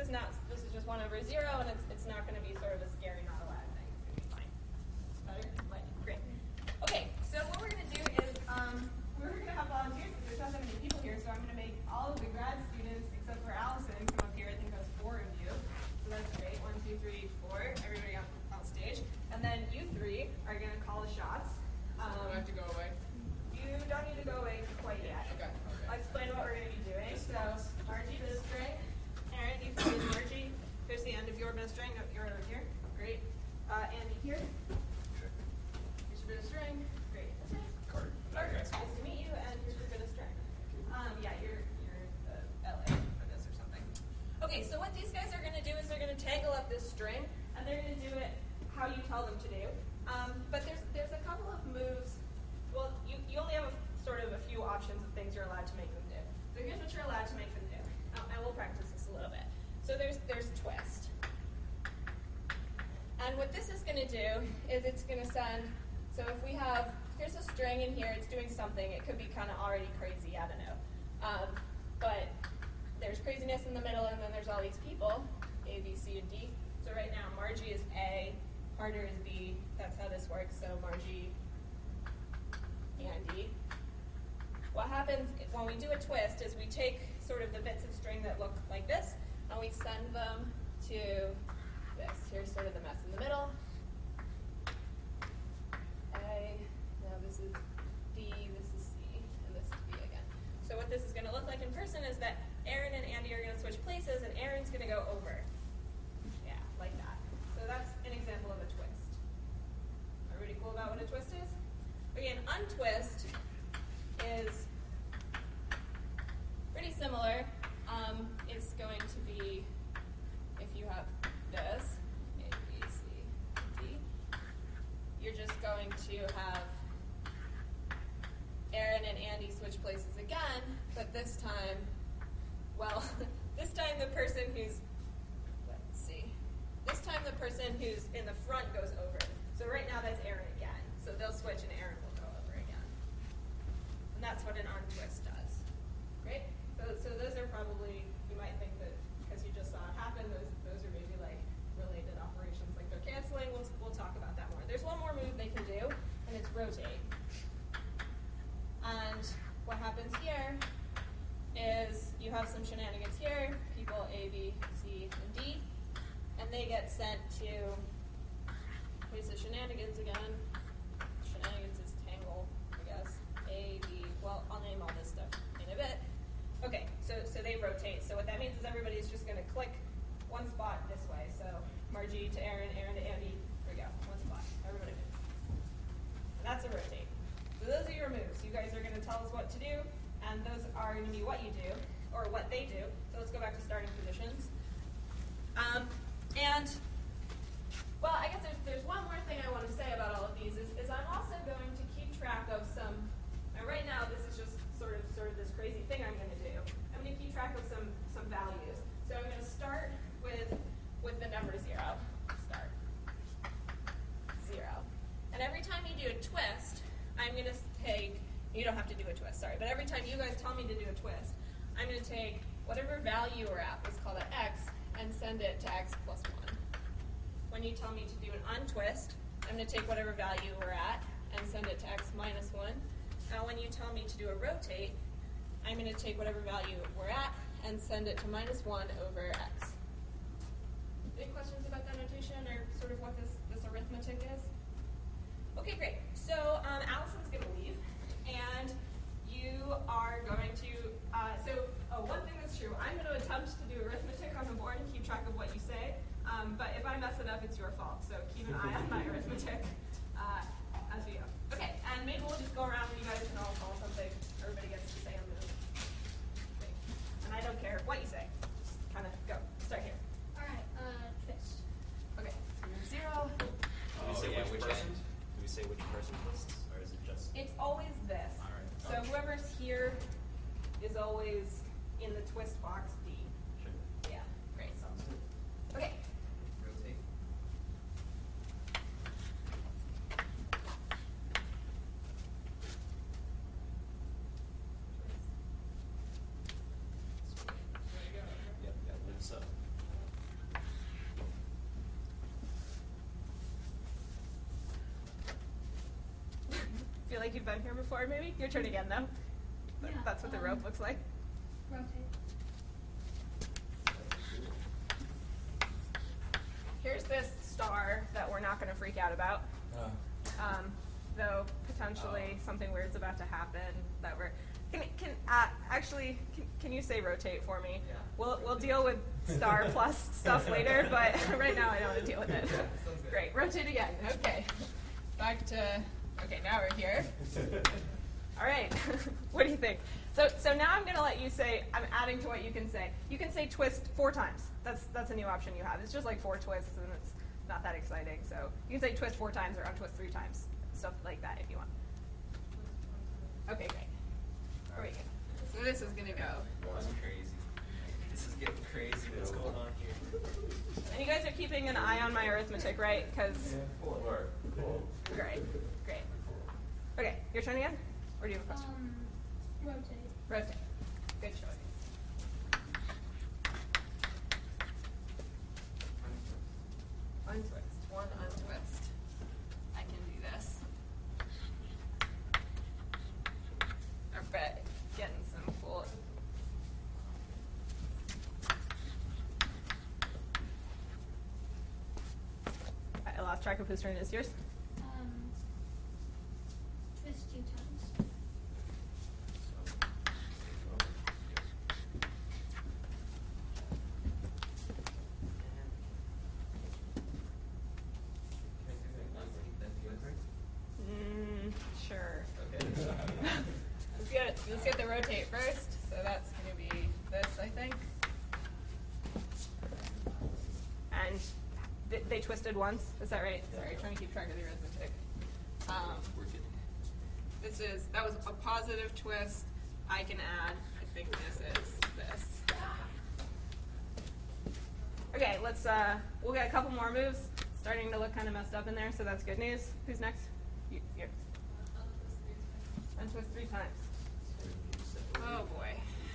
this is just 1 over 0, and it's not going to be sort of a scary, not allowed thing. It's going to be fine. Better? Great. Okay, so what we're going to do is we're going to have volunteers, but there's not that many people here, so I'm going to make all of the grad students, except for Allison, come up here. I think that's 4 of you. So that's great. 1, 2, 3, 4. Everybody on stage. And then you 3 are going to call the shots. I have to go away? You don't need to go away quite yet. Okay. I'll explain what we're going to be doing. So Margie to the string. Aaron, you can use Margie. Here's the end of your bit of string. No, you're over here. Great. Andy here. Here's your bit of string. Great. That's it. Carter. Nice to meet you, and here's your bit of string. Yeah, you're LA for this or something. Okay, so what these guys are going to do is they're going to tangle up this string, and they're going to do it how you tell them to do. But there's a couple of moves. Well, you only have sort of a few options of things you're allowed to make them do. So here's what you're allowed to make them do. And we'll practice this a little bit. So there's twist. And what this is going to do is it's going to send, so if we have, here's a string in here, it's doing something. It could be kind of already crazy, I don't know. But there's craziness in the middle, and then there's all these people, A, B, C, and D. So right now, Margie is A, Carter is B. That's how this works. So Margie and D. What happens when we do a twist is we take sort of the bits of string that look like this, and we send them to this. Here's sort of the mess in the middle. A, now this is D, this is C, and this is B again. So what this is going to look like in person is that Aaron and Andy are going to switch places, and Aaron's going to go over. Yeah, like that. So that's an example of a twist. Everybody cool about what a twist is? Okay, an untwist is pretty similar. It's going to be, if you have this, A, B, C, D, you're just going to have Aaron and Andy switch places again, but this time, well, this time the person who's, let's see, this time the person who's in the front goes over. So right now that's Aaron again. So they'll switch and Aaron will go over again. And that's what an untwist does. Great? So those are probably, you might think that because you just saw it happen, those are maybe like related operations, like they're canceling. We'll talk about that more. There's one more move they can do, and it's rotate. And what happens here is you have some shenanigans here, people A, B, C, and D, and they get sent to, what is the shenanigans again? Shenanigans is tangle, I guess. A, B, well, I'll name all this stuff in a bit. Okay, so they rotate. So what that means is everybody's just going to click one spot this way. So Margie to Aaron, Aaron to Andy. Here we go, one spot. Everybody moves. And that's a rotate. So those are your moves. You guys are going to tell us what to do, and those are going to be what you do, or what they do. So let's go back to starting positions. And, well, I guess there's one more thing I want to say about all of these is I'm also going to keep track of some, and right now this is just sort of this crazy thing I'm going to do. I'm going to keep track of some values. So I'm going to start with the number 0. Start. 0. And every time you do a twist, I'm going to take, you don't have to do a twist, sorry, but every time you guys tell me to do a twist, I'm going to take whatever value we're at, let's call that x, and send it to x plus 1. When you tell me to do an untwist, I'm going to take whatever value we're at and send it to x minus 1. Now when you tell me to do a rotate, I'm going to take whatever value we're at and send it to minus 1 over x. Any questions about that notation or sort of what this arithmetic is? Okay, great. So Allison's going to leave, and you are going to, one thing that's true, I'm going to attempt to do arithmetic on the board and keep track of what you say, but if I mess it up, it's your fault, so keep an eye on my arithmetic as we go. Okay, and maybe we'll just go around and you guys can all call something. Everybody gets to say a move. Great. And I don't care what you say. Just kind of go. Start here. All right, twist. Okay, 0. Do we say which person? Do we say which person twists, or is it just? It's always this. All right. So whoever's here is always in the twist box D. Sure. Yeah, great. Okay. Rotate. like you've been here before, maybe? Your turn again, though. Yeah, That's what the rope looks like. Rotate. Here's this star that we're not going to freak out about. Though potentially something weird's about to happen that we're. Can you say rotate for me? Yeah. We'll deal with star plus stuff later, but right now I don't want to deal with it. Yeah, sounds good. Great, rotate again. Okay, back to. Okay, now we're here. All right, what do you think? So now I'm going to let you say. I'm adding to what you can say. You can say twist 4 times. That's a new option you have. It's just like 4 twists, and it's not that exciting. So you can say twist 4 times or untwist 3 times, stuff like that if you want. Okay, great. Where are we going? So this is going to go. That's crazy. This is getting crazy. What's going on here? And you guys are keeping an eye on my arithmetic, right? Because Cool. great. Okay, your turn again, or do you have a question? Rotate. Rotate. Good choice. Untwist. 1 untwist. I can do this. I bet getting some cool. I lost track of whose turn it is. Yours? Twist 2 times. Sure. Okay. Let's get the rotate first. So that's going to be this, I think. And they twisted once. Is that right? Sorry, trying to keep track of the arithmetic. We're getting That was a positive twist. I can add. I think this is this. Okay, we'll get a couple more moves. Starting to look kind of messed up in there, so that's good news. Who's next? You. Untwist 3 times. Oh boy.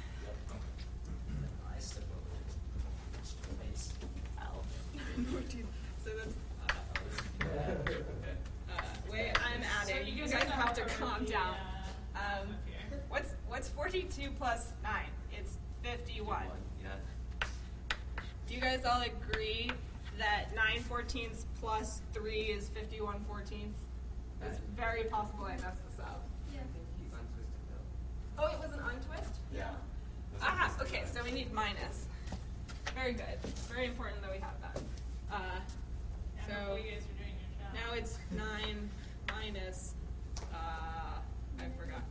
I step over. Nice. Ow. 14. So that's. Wait, I'm adding. You guys have to calm down. What's 42 plus 9? It's 51. Yeah. Do you guys all agree that 9/14 plus 3 is 51/14? It's very possible I messed this up. Yeah. He's untwisted though. Oh, it was an untwist? Yeah. Aha, okay, so we need minus. Very good. Very important that we have that. So you guys are doing your job. now it's 9 minus, I forgot.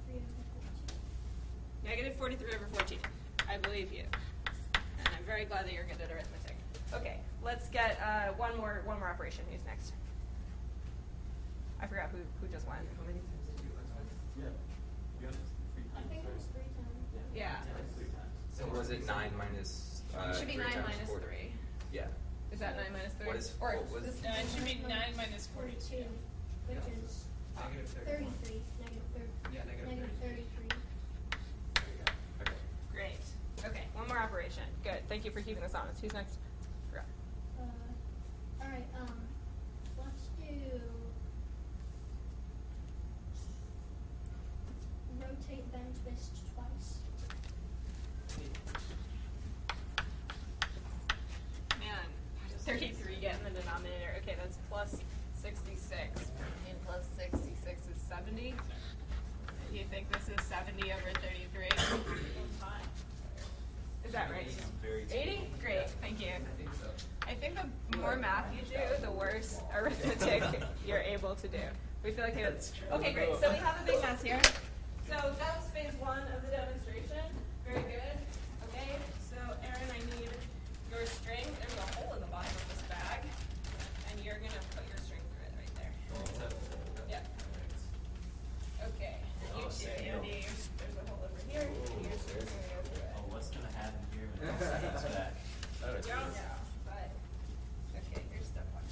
43 over 14. -43/14. I believe you. And I'm very glad that you're good at arithmetic. Okay, let's get one more operation. Who's next? I forgot who just went. How many times did you untwist? Yeah. You untwist 3 I times. think it was 3 times. Yeah. 3 times. So was it 9 minus? It should be 3 9 times minus 4? 3. Yeah. Is that 9 minus 3? What is- or what was- this- No, it should be 9 minus 42. Which is Negative 33. 31. Yeah, negative 33. There you go. Okay. Great. Okay, one more operation. Good. Thank you for keeping us honest. Who's next? Forgot. Alright, let's do rotate then twist twice. Man, 33 get in the denominator. Okay, that's plus 66. And plus 66 is 70. Do you think this is 70 over 33? Is that right? 80? Great, thank you. I think so. I think the more math you do, the worse arithmetic you're able to do. We feel like it's okay. Great. So we have a big mess here. So that was phase 1 of the demonstration. Very good. Okay. So Aaron, I need your string. There's a hole in the bottom of this bag, and you're gonna put your string through it right there. Yeah. Okay. And you too, Andy. There's a hole over here. And your string's gonna go through it. Oh, what's going to happen here when it comes back? Don't know, but okay, here's step 1.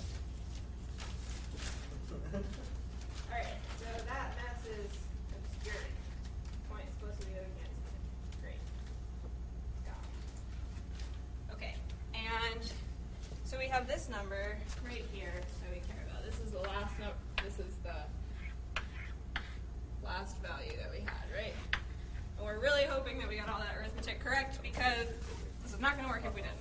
All right, so that mess is obscured. Point is supposed to be against it. Great. Got it. Okay, and so we have this number right here that we care about. This is the last number. This is the last value that we had, right? And we're really hoping that we got all that arithmetic correct because this is not going to work if we didn't.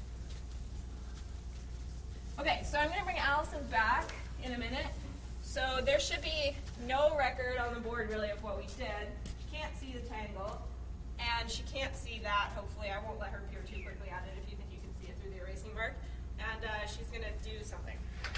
Okay, so I'm going to bring Allison back in a minute. So there should be no record on the board really of what we did. She can't see the tangle, and she can't see that. Hopefully I won't let her peer too quickly at it if you think you can see it through the erasing mark. And she's going to do something.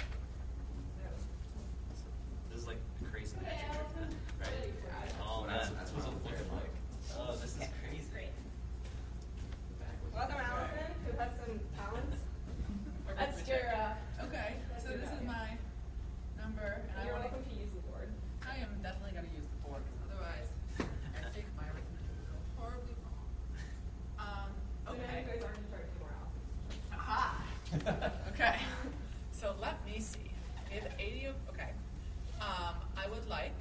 This is like the crazy magic trick, right? Oh, man, that's what I'm looking like. Oh, this is crazy. Great. Welcome, Allison, who has some talents. That's your, Okay, so this is my number, and you're I want welcome to use the board. I am definitely going to use the board, because otherwise I think my arithmetic will go horribly wrong. So now you guys aren't in charge anymore, Allison. Aha! Okay, so let me see. We have 80 of, okay. I would like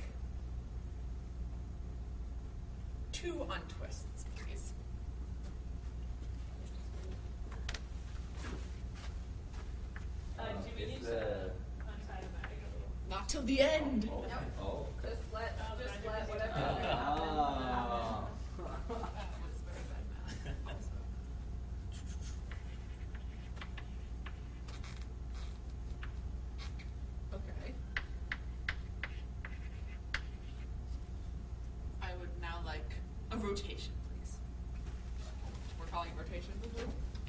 2 untwists, please. Do we need to Untie the bag a little. Not till the end! Nope. Oh. Just let whatever. Oh. That was very bad math also. Okay. I would now like a rotation, please. We're calling it rotation, boo-boo?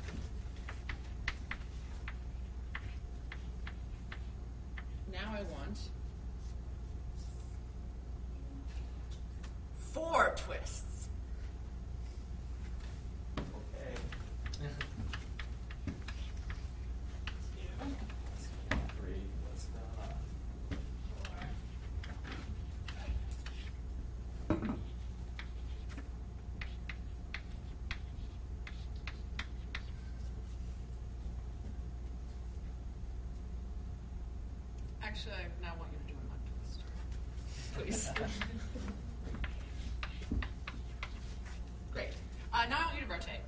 Now I want 4 twists. Okay. 3. What's going on? 4. Actually, I now want you to do an untwist. Please. Great. Now I want you to rotate.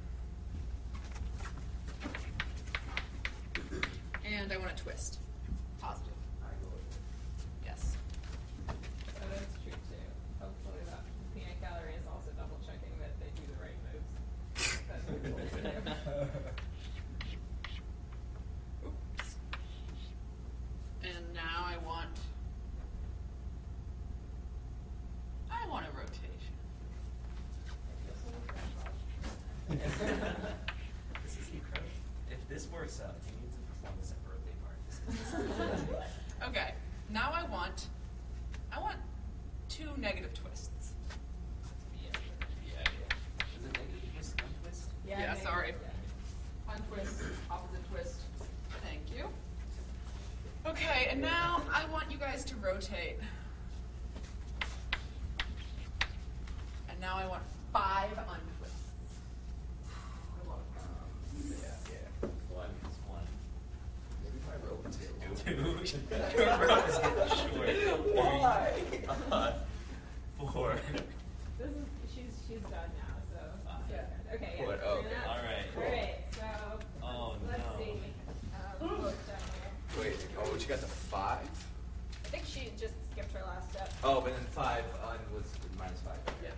And I want to twist. Positive. I go with it. Yes. Oh, that's true too. Hopefully that peanut gallery is also double checking that they do the right moves. That's what we're supposed to do. Oops. And now I want a rotation. This is incredible. If this works out, you need to perform this at birthday parties. Okay. Now I want 2 negative twists. Yeah. Is it negative twist, untwist? Yeah, sorry. Yeah. Untwist, opposite twist. Thank you. Okay, and now I want you guys to rotate. And now I want 5 untwists. Yeah. 1 is 1. Maybe if I rotate. 2. Your rope is getting short. Why? 4. This is she's done now, so Yeah. okay. Yeah. What? We're Okay. gonna- All right. All right. So Oh, let's no. see. Look down here. Wait, oh, you got the 5? I think she just skipped her last step. Oh, but then 5 was minus 5. Yeah.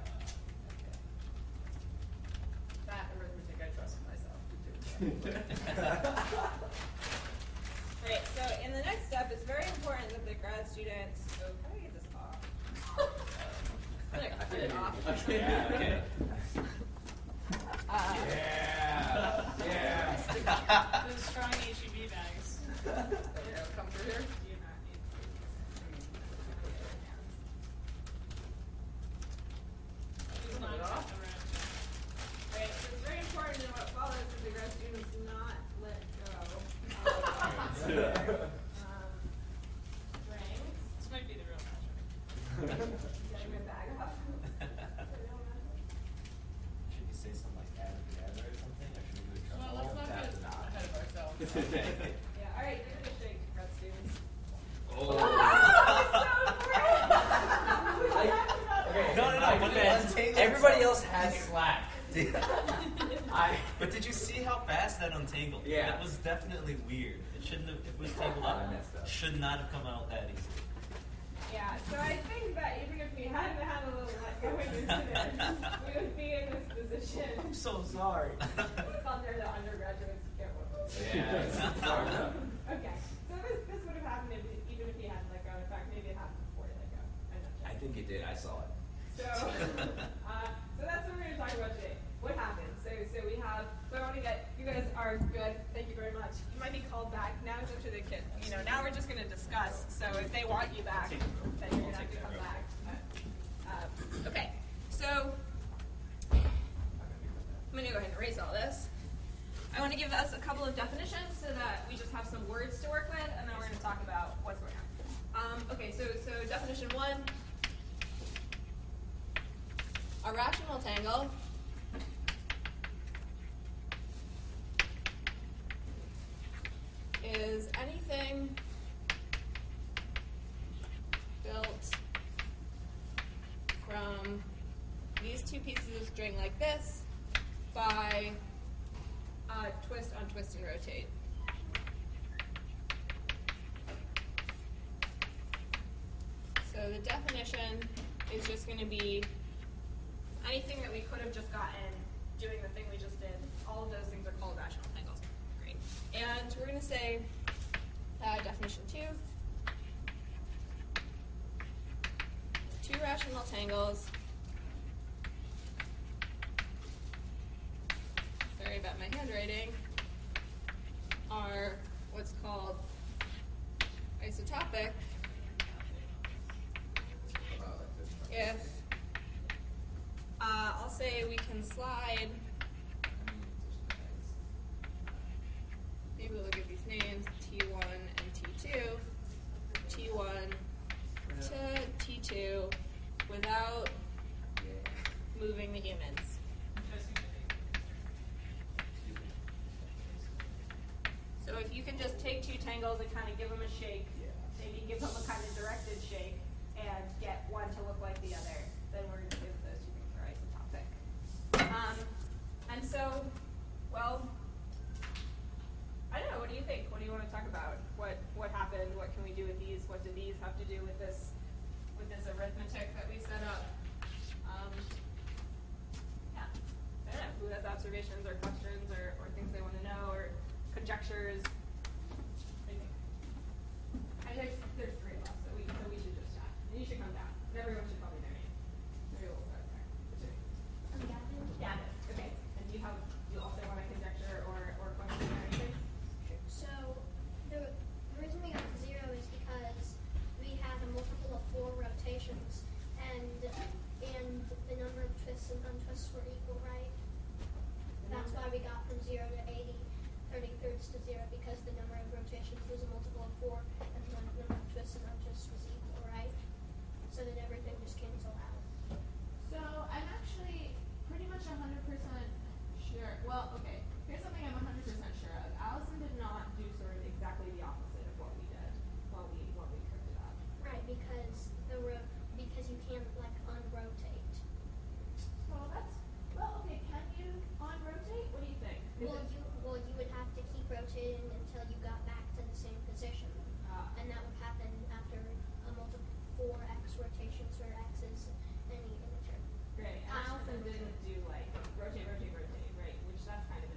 That arithmetic I trust myself to do. Right. So in the next step, it's very important that the grad students. So how do I get this off? I'm gonna cut it off. Yeah, okay. Yeah. Those strong HEB bags. Come through here. Do not need to. Turn it off. Right. So it's very important that what follows that the grad students not let go. Strings. This might be the real magic. Getting my bag off. Should you say something like add together or something? Or should we do a drum Well, roll? let's not That's get not. ahead of ourselves. Okay. Yeah. All right. Give it a shake, grad students. Oh. No, but then Everybody else has slack. But did you see how fast that untangled? Yeah. That was definitely weird. It shouldn't have, if it was tangled I up, messed up. should not have come out that easily. Yeah, so I think that even if we hadn't had a little let going incident, we would be in this position. I'm so sorry. It's under the undergraduates get one. Yeah, it's hard enough. Okay, so this would have happened even if he hadn't let go. In fact, maybe it happened before he let go. I'm not sure. I think it did. I saw it. So, so that's what we're going to talk about today. What happened? So we have. So I want to get. You guys are good. Thank you very much. You might be called back. Now it's up to the kid. You know. Now we're just going to discuss. So if they want you back, then you're going to have to come back. Okay. So I'm going to go ahead and erase all this. I want to give us a couple of definitions so that we just have some words to work with, and then we're going to talk about what's going on. Okay. So definition one. A rational tangle is anything built from these two pieces of string like this by twist, untwist, and rotate. So the definition is just going to be anything that we could have just gotten doing the thing we just did. All of those things are called rational tangles. Great. And we're going to say definition 2. Two rational tangles. Sorry about my handwriting. Are what's called isotopic if I'll say we can slide, maybe we'll look at these names, T1 and T2, T1 to T2 without moving the humans. So if you can just take two tangles and kind of give them a shake, maybe give them a kind of directed shake, and get one to look like the other, then we're going to give those two things are isotopic. And so, well, I don't know. What do you think? What do you want to talk about? What happened? What can we do with these? What do these have to do with this arithmetic that we set up? Yeah. I don't know. Who has observations or questions or things they want to know or conjectures? What do you think? There's three of us, so we should just chat. And you should come down. And everyone should call me their name. Maybe we'll start there. What's your name? I'm Gavin. Gavin. Okay. And do you also want to conjecture or question or anything? So the reason we got to 0 is because we had a multiple of 4 rotations, and the number of twists and untwists were equal, right? That's why we got from 0 to 80, 33rds to 0, because the number of rotations was a multiple of 4, and the number of twists and untwists was equal, right? So then everything just cancel out. So I'm actually pretty much 100% sure. Well, okay. Here's something I'm 100% sure of. Allison did not do sort of exactly the opposite of what we did while we cooked it up. Right, because you can't like unrotate. Okay. Can you on-rotate? What do you think? Well, you would have to keep rotating until you got back to the same position, and that would happen after a multiple 4x rotations where x is any integer. Great. And Allison didn't do like rotate, right? Which that's kind of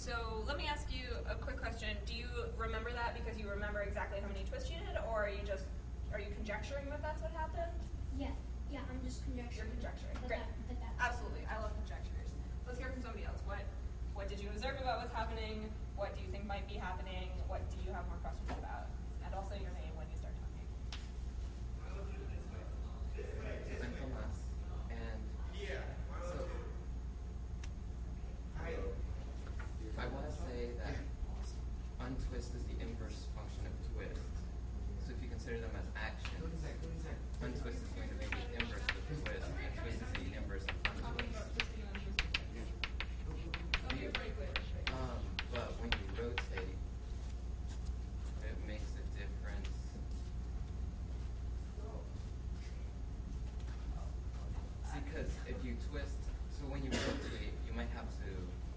So let me ask you a quick question. Do you remember that because you remember exactly how many twists you did, or are you conjecturing that that's what happened? Yeah, I'm just conjecturing. You're conjecturing. But Great. that- Absolutely. I love conjectures. Let's hear from somebody else. What did you observe about what's happening? What do you think might be happening? What do you have more questions about? And also your name when you start talking. I'm Tomas, and so I want to say that untwist is the inverse function of twist. So if you consider them as actions, untwist is going to be the inverse of twist, and twist is the inverse of untwist. But when you rotate, it makes a difference. See, because if you twist, so when you rotate, you might have to.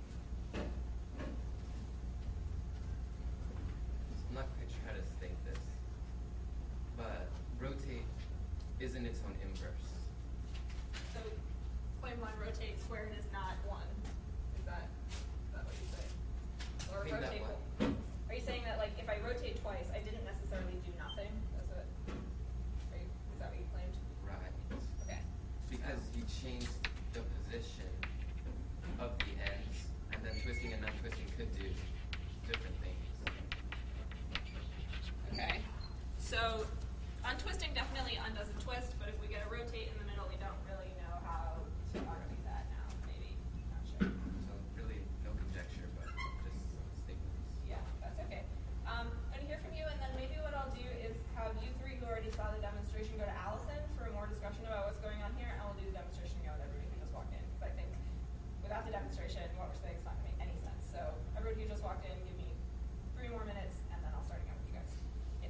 I'm not quite sure how to state this, but rotate isn't its own inverse. So claim one rotate squared is not one. Is that what you say? Or Claim that rotate what? Are you saying that like if I rotate twice, I didn't necessarily do nothing? Is that what you claimed? Right. Okay. Because you changed the position of the ends, and then twisting and untwisting could do different things. Okay. So untwisting definitely undoes a twist, but if we get a rotate in the middle, we don't really know how to argue that now. Maybe. Not sure. So really no conjecture, but just statements. Yeah, that's okay. I'm going to hear from you, and then maybe what I'll do is have you three who already saw the demonstration go to Allison for more discussion about what's going on here, and we'll do the demonstration again with everybody who just walked in, because I think without the demonstration, what we're saying is not going to make any sense. So everybody who just walked in, give me 3 more minutes, and then I'll start again with you guys. Yeah.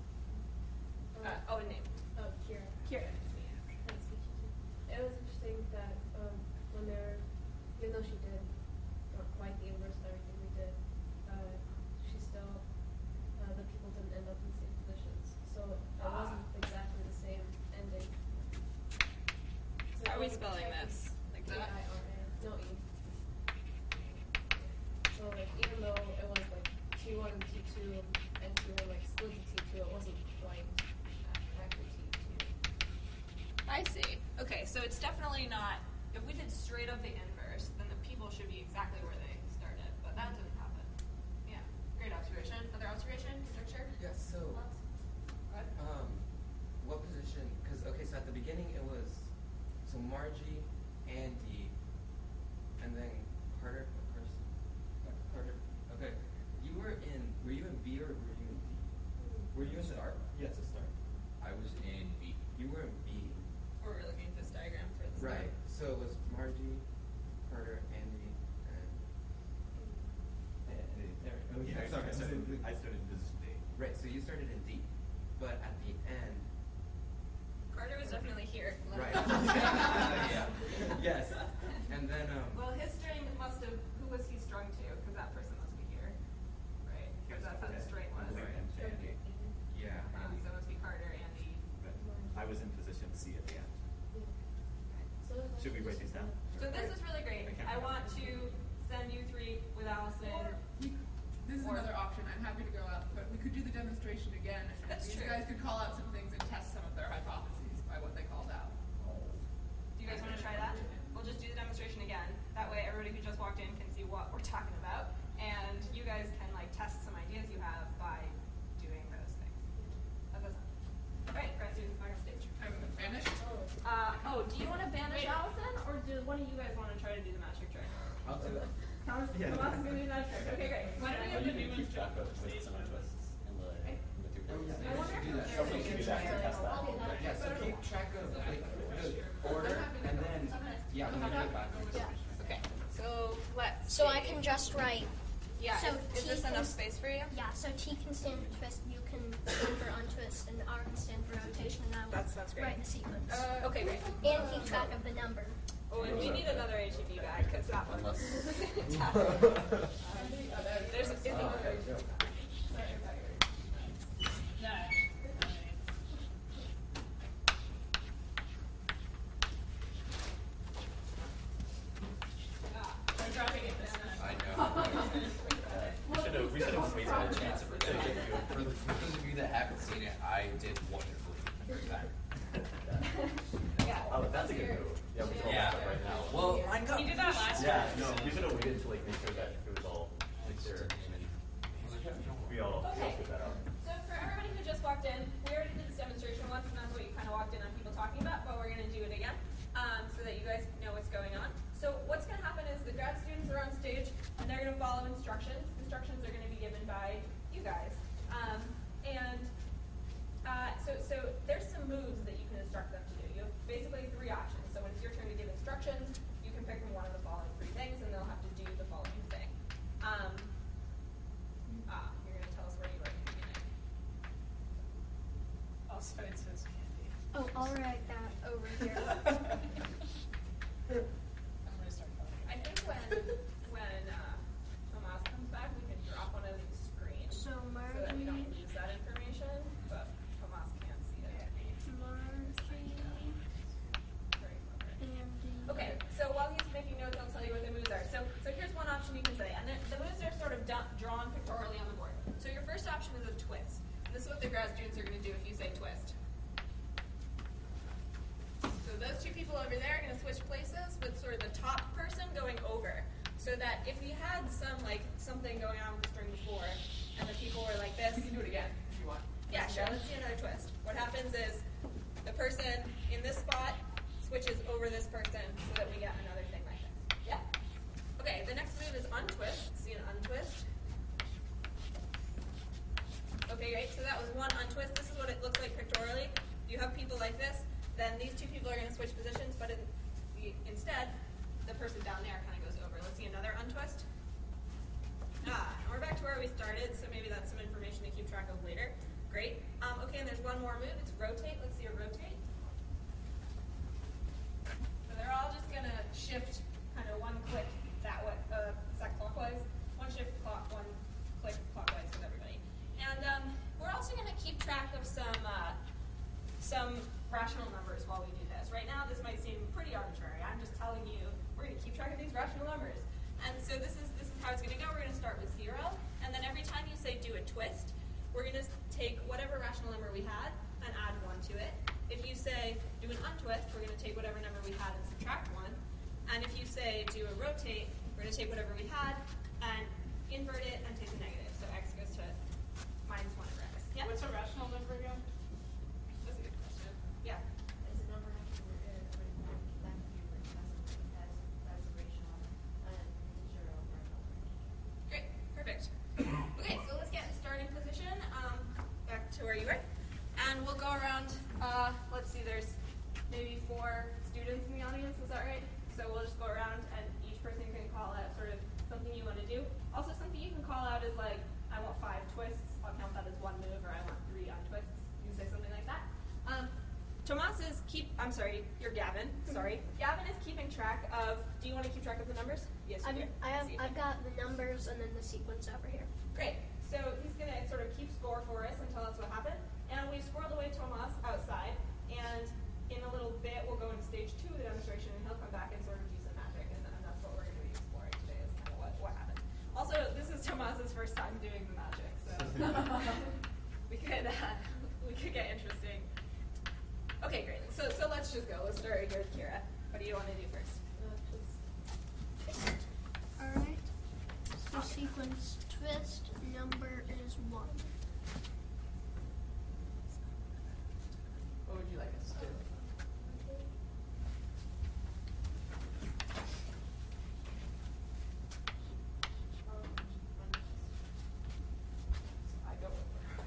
And name. Kira. Kira. Nice to meet you. It was interesting that when even though she did not quite the inverse of everything we did, she still, the people didn't end up in the same positions. So it wasn't exactly the same ending. So How are we it wasn't spelling exactly this? Like that? K-I-R-A. No E. So like even though it was like T1 and T2 and T1 like split to T2, it wasn't quite actually T2. I see. Okay, so it's definitely not, if we did straight up the inverse, then the people should be exactly where they started, but that didn't happen. Yeah, great observation. Other observation? Conjecture? Yeah, so, What? what position, because, okay, so at the beginning it was, so Margie, Andy, and then Carter, okay, were you in B or were you in D? Were you in start? Yes, a start. I was in B. You were in B. Or we're looking at this diagram for the Right, so it was Margie, Carter, Andy, and, Oh, yeah, sorry, I started in position D. right, so you started in D, but at the end, Carter was definitely here. right, yeah, yes, and then, Well, his string must have, who was he strung to? Because that person must be here, right? Because that's how the string was. yeah, So it must be Carter, Andy. I was in position C at the end. So Should we write these down? So this is really great. I want to send you three with Allison. This is Or- another option. I'm happy to go out, but we could do the demonstration again. And That's these true. guys could call out some things and test some of their hypotheses by what they called out. Do you guys want to try that? We'll just do the demonstration again. That way everybody who just walked in can see what we're talking about. And you guys can like test some ideas you have by doing those things. How's that sound? All right, Grant, do on stage. I'm banished. Do you want to banish Allison, or do one of you guys want to try to do the magic trick? I'll do it. Thomas is going to do the magic trick. Okay, great. Why don't we have the new ones? track of twists and untwists in the two groups. I wonder if there's Someone should do that to test that. Yeah, so keep track of like the order, and then, yeah, when you get back. Okay, so let's So see. I can just write. Yeah, So is this T enough is- space for you? Yeah, so T can stand for twist, U can stand for untwist, and R can stand for rotation, and I will That's great. write the sequence. Okay, great. And keep track of the number. Oh, and we need another HEB bag, because that one was tough. There's is another HEB bag. Sorry about yours. No. I'm dropping it this time. I know. I did wonderfully the first time. Yeah. Oh, that's a good move. Yeah, we should all Yeah. start right now. Well, He did that last Yeah, year. no, we should have waited to like make sure that it was all like there, and then we all Okay. figured that out. So for everybody who just walked in, we already did this demonstration once, and that's what you kind of walked in on people talking about, but we're going to do it again so that you guys know what's going on. So what's going to happen is the grad students are on stage, and they're going to follow instructions. Instructions are going to be given by you guys. So there's some moves that you can instruct them to do. You have basically 3 options. So when it's your turn to give instructions, you can pick from one of the following 3 things, and they'll have to do the following thing. You're going to tell us where you are at the beginning. Also, it says candy. Oh, I'll write that over here. I'm gonna start calling I think when Tomas comes back, we can drop one of these screens So so that we don't Margie, lose that information, but Tomas can't see it. Margie, Very clever. Andy. Okay, so while he's making notes, I'll tell you what the moves are. So here's one option you can say, and the moves are sort of drawn pictorially on the board. So your first option is a twist. And this is what the grad students are going to do if you say twist. So those 2 people over there are going to switch places with sort of the top person going over. So that if we had something going on with the string before, and the people were like this. You can do it again if you want. Yeah, sure. Let's see another twist. What happens is the person in this spot switches over this person so that we get another thing like this. Yeah? Okay, the next move is untwist. See an untwist? Okay, great. So that was one untwist. This is what it looks like pictorially. You have people like this, then these 2 people are going to switch positions, but instead, the person down there kind of goes over. Let's see another untwist. And we're back to where we started, so maybe that's some information to keep track of later. Great. Okay, and there's one more move. It's rotate. Let's see a rotate. So they're all just going to shift kind of one click that way, is that clockwise? One shift one click clockwise with everybody. And we're also going to keep track of some rational numbers while we do this. Right now, this might seem pretty arbitrary. I'm just telling you, we're going to keep track of these rational numbers. And so this is how it's going to go. We're going to start with 0, and then every time you say do a twist, we're going to take whatever rational number we had and add 1 to it. If you say do an untwist, we're going to take whatever number we had and subtract 1. And if you say do a rotate, we're going to take whatever we had and invert it and take the negative. So x goes to -1 over x. Yeah? What's a rational number again? That's a good question. Yeah. It's a number that can be written that can be written as a rational integer over a number. Great. Perfect. Okay, so let's get in starting position. Back to where you were. And we'll go around, let's see, there's maybe 4 students in the audience, is that right? So we'll just go around and each person can call out sort of something you want to do. Also, something you can call out is like, I want 5 twists. I'll count that as 1 move, or I want 3 untwists. You can say something like that. Tomas is you're Gavin. Sorry. Gavin is keeping track of, do you want to keep track of the numbers? Yes, you do. I've got the numbers and then the sequence over here. Great. So he's going to sort of keep score for us and tell us what happened. And we've squirreled away Tomas outside. And in a little bit, we'll go into stage 2 of the demonstration, and he'll come back and sort of do some magic. And that's what we're going to be exploring today is kind of what happened. Also, this is Tomas's first time doing the magic, so we could get interesting. Okay, great. So let's just go. Let's start here with Kira. What do you want to do first? All right. The sequence twist number is 1. What would you like us to do? I go over.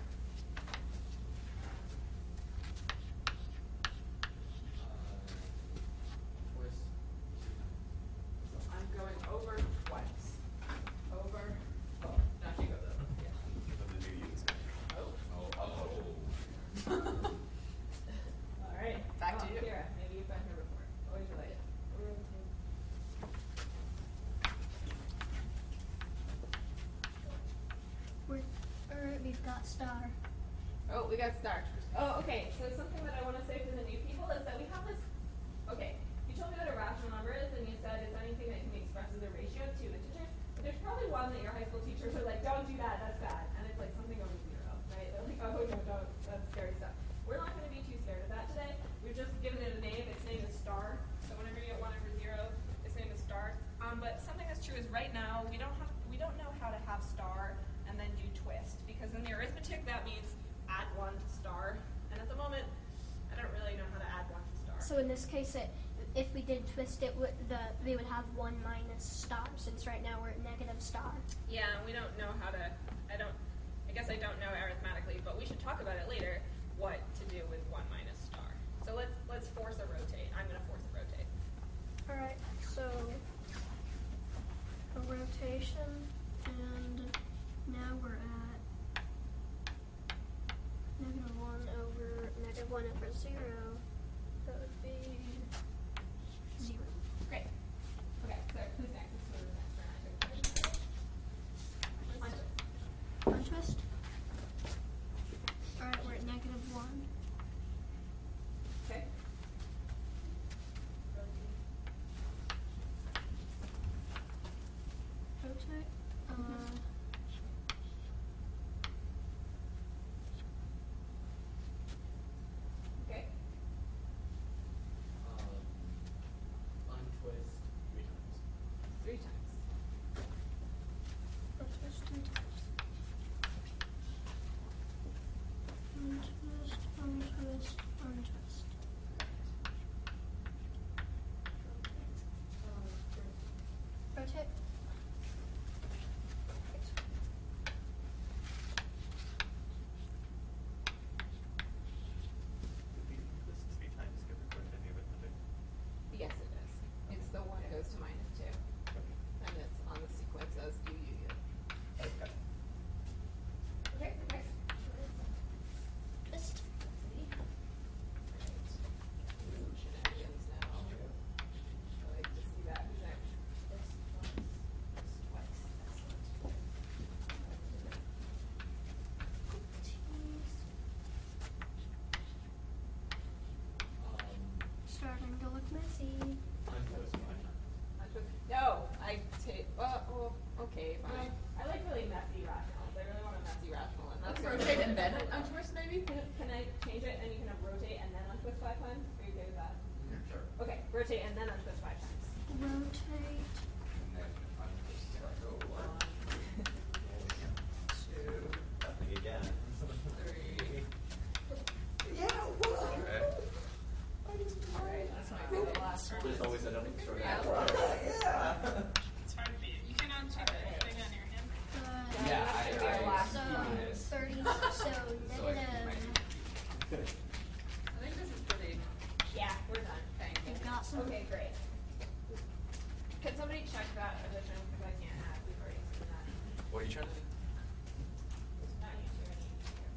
Twist. So I'm going over twice. Over. Oh, now you go though. Yeah. Of the new use. All right. Back to you. Kira, maybe you've been here before. What would you like? We've got star. Oh, we got star. Oh, okay. So something that I want to say for the new people is that we have this. Okay, you told me what a rational number is, and you said it's anything that can be expressed as a ratio of 2 integers. But there's probably one that your high school teachers are like, don't do that, that's bad. And it's like something over 0, right? They're like, oh, no, don't, that's scary stuff. because in the arithmetic that means add 1 to star, and at the moment I don't really know how to add 1 to star. So in this case, if we did twist it, we would have 1 minus star, since right now we're at negative star. Yeah, we don't know how to, I guess I don't know arithmetically, but we should talk about it later, what to do with 1 minus star. So let's force a rotate. I'm going to force a rotate. Alright, so a rotation, and now we're at negative 1 over 0. That would be 0. Great. Okay, so who's next? Let's go to the next round. Untwist. Alright, we're at negative 1. Okay. Rotate. Okay. Untwist 3 times. 3 times. Untwist 3 times. Untwist, untwist, untwist. Rotate. Did the untwist 3 times get recorded in the arithmetic? Yes, it is. It's the 1 goes to -2. And it's on the sequence as you. Okay. Okay, next. Twist. Some shenanigans now. I like to see that. Who's next? Twice. Excellent. Starting to look messy. Untwist 5 times. No, I take. Well, okay, fine. I like really messy rationals. I really want a messy rational, and that's Let's rotate and then untwist, maybe? Can I change it and you can have rotate and then untwist 5 times? Are you okay with that? Sure. Okay, rotate and then untwist 5 times. Rotate. And then untwist 1. 2. Nothing again. 3. Alright, that's my good last one. There's always an extra. It's hard to beat. You can uncheck anything on your hand. Yeah, That should be our last So one. 30. So So I negative. I think this is pretty. Yeah, we're done. Thank you. You got some. Okay, great. Can somebody check that addition, because I can't add, we've already seen that. What are you trying to do? Not you two, I need you here.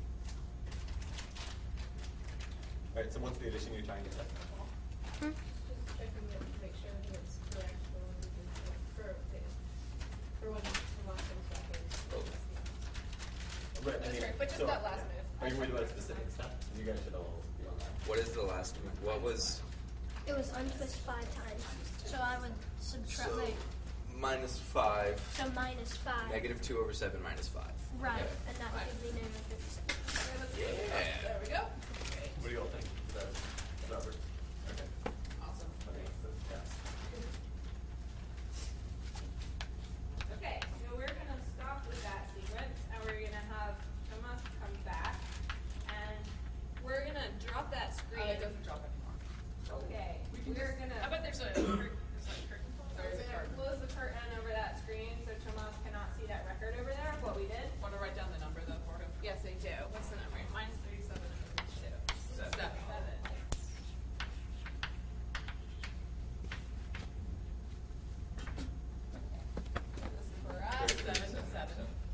Alright, so what's the addition you're trying to get? Hmm? Just checking it to make sure that it's correct for when we can, for when the last comes back in. Right, I That's mean, right, but just that last move. Are you worried about a specific step? You guys should all be on that. What is the last move? What was It was untwist 5 times. So I would subtract. so Like, -5, so minus 5. -2 over 7 minus 5. Right, Okay. and that would give me negative 57. Yeah. There we go. What do you all think? Is that Robert? Okay. Awesome. Okay, so yes. Okay, so we're gonna stop with that sequence, and we're gonna have Tomas come back, and we're gonna drop that Oh, screen. it doesn't drop anymore. Okay, We can we're just, gonna. I bet there's a curtain. There's like a curtain. We're gonna close the curtain over that screen, so Tomas cannot see that record over there of what we did. Want to write down the number though for him? Yes, I do. What's the number? -37 over 2. 7. This is for us. 7 and 7.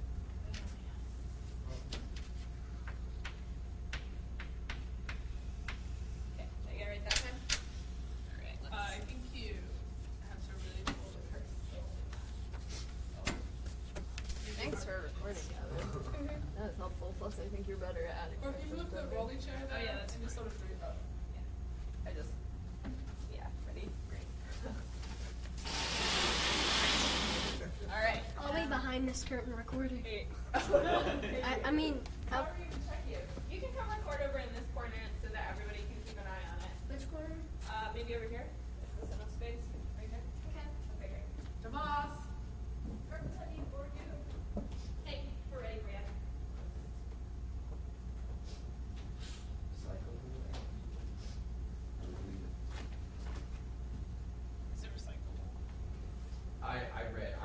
Okay, did I get it right that time? All right, let's. I think you have to really pull the curtain. Thanks for recording, Gavin. That was helpful. Plus, I think you're better at adding. Or if you move the rolling chair there, Oh, yeah, that's and just sort of three. Oh. I just. Yeah, ready? Great. All right. I'll be behind this curtain recording. Hey. I mean, How are we gonna check you? You can come record over in this corner so that everybody can keep an eye on it. which corner? Maybe over here. Is this enough space? Right here? Okay. Okay, great. Tomas! Curtain's ready for you. Hey, we're ready for you.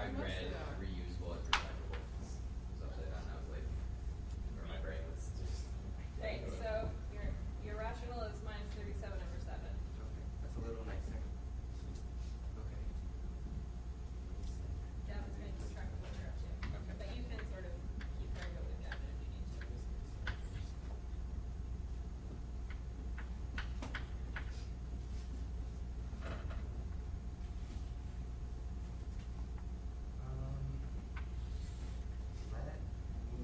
we most read of them. reusable and recyclable. So upside down, I was like, or my brain was just. Right, so your rational is minus 37 over 7. Okay, that's a little nicer. Okay. Gavin's going to keep track of what you're up to. Okay. But you can sort of keep track of it with Gavin if you need to. Let me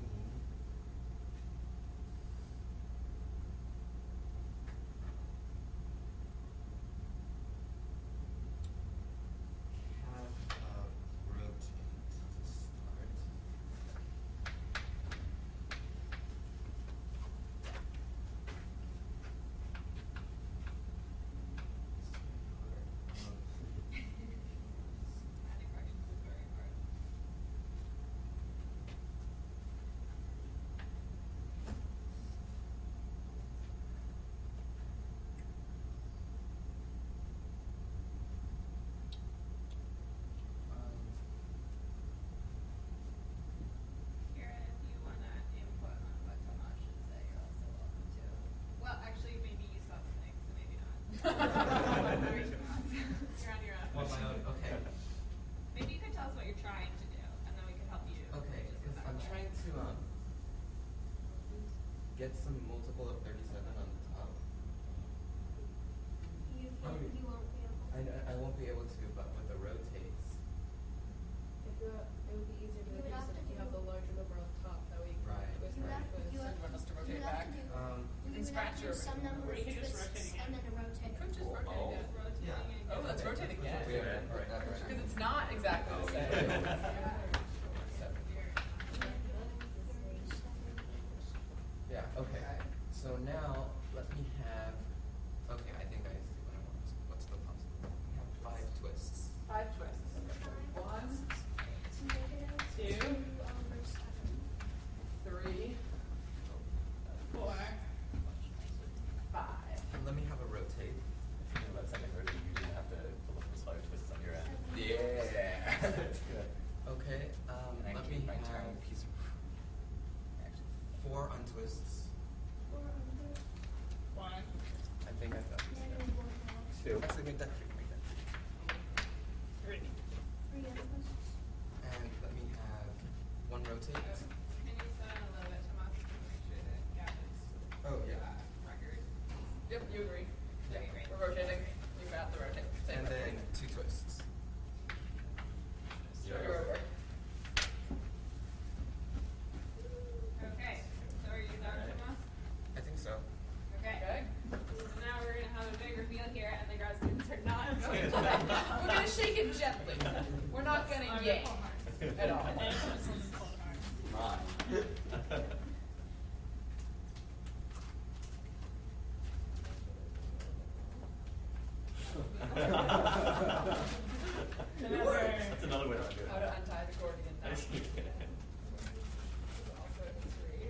have a rotate to start. Adding fractions is very hard. Kira, if you want to input on what Tomas should say, you're also welcome to. Well, actually, maybe you saw the thing, so maybe not. Sorry, Tomas. You're on your own. Well, my own, okay. Maybe you could tell us what you're trying to do, and then we could help you. Okay, just because I'm exactly. trying to get some multiple of 37 on the top. You won't be able. I won't be able to, but with the rotates. If you, it would be easier to You would reduce have it to if you do- have the larger number on top. That way you can Right. twist You and have, twist. you have, want us to rotate you have back? to do. Um, You can would scratch have to do your- some number or of you can just twists rotate again. and then a rotate. Could just rotate Oh. again. Rotating Yeah. and Oh, let's rotate again. Yeah, right, that's right. Because it's not exactly the same. Yeah, okay. So now, let me have, okay, I think I see what I want. What's the possible? We have 5 twists. 5 twists. 1, Negative 2 over 7. 3, 4, 5. And let me have a rotate. In that second row, you usually have to pull up those 5 twists on your end. Yeah. That's good. Okay, And I let keep me my have tiny piece of. Actually. 4 untwists. 4 under. 1. I think I've got this. Negative 1 loss. 2. Actually, make that 3, make that 3. 3. 3 untwists. And let me have 1 rotate. Can you slow down a little bit, Tomas, to make sure that Gavin's Oh, yeah. record? Yep, you agree. Yeah. Okay, great. We're rotating. You got the rotate. Same And way. then 2 twists. Start her over. Okay, so are you done, Tomas? I think so. Okay. Okay. So now we're going to have a big reveal here, and the grad students are not going to We're going to shake it gently. We're not going to yank at all. Mine. That's another way to do it. How to untie the cord again. I see. Also 3.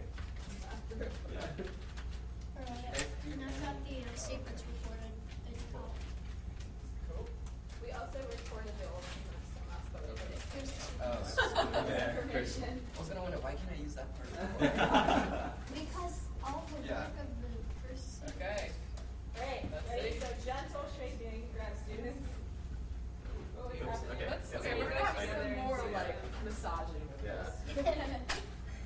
Alright, and I've got the sequence recorded in top. Cool. We also recorded the old Tomas, so that's the way that it Here's the Oh, sequence. yeah. information. I was gonna wonder, why can't I use that part? Because all the Yeah. work of the first sequence. Okay. Great. Let's Ready? see. So gentle shaking, grad students. What was Oops, happening? okay. Let's, It's okay, a we're little going to have exciting. some more like massaging with Yeah. this.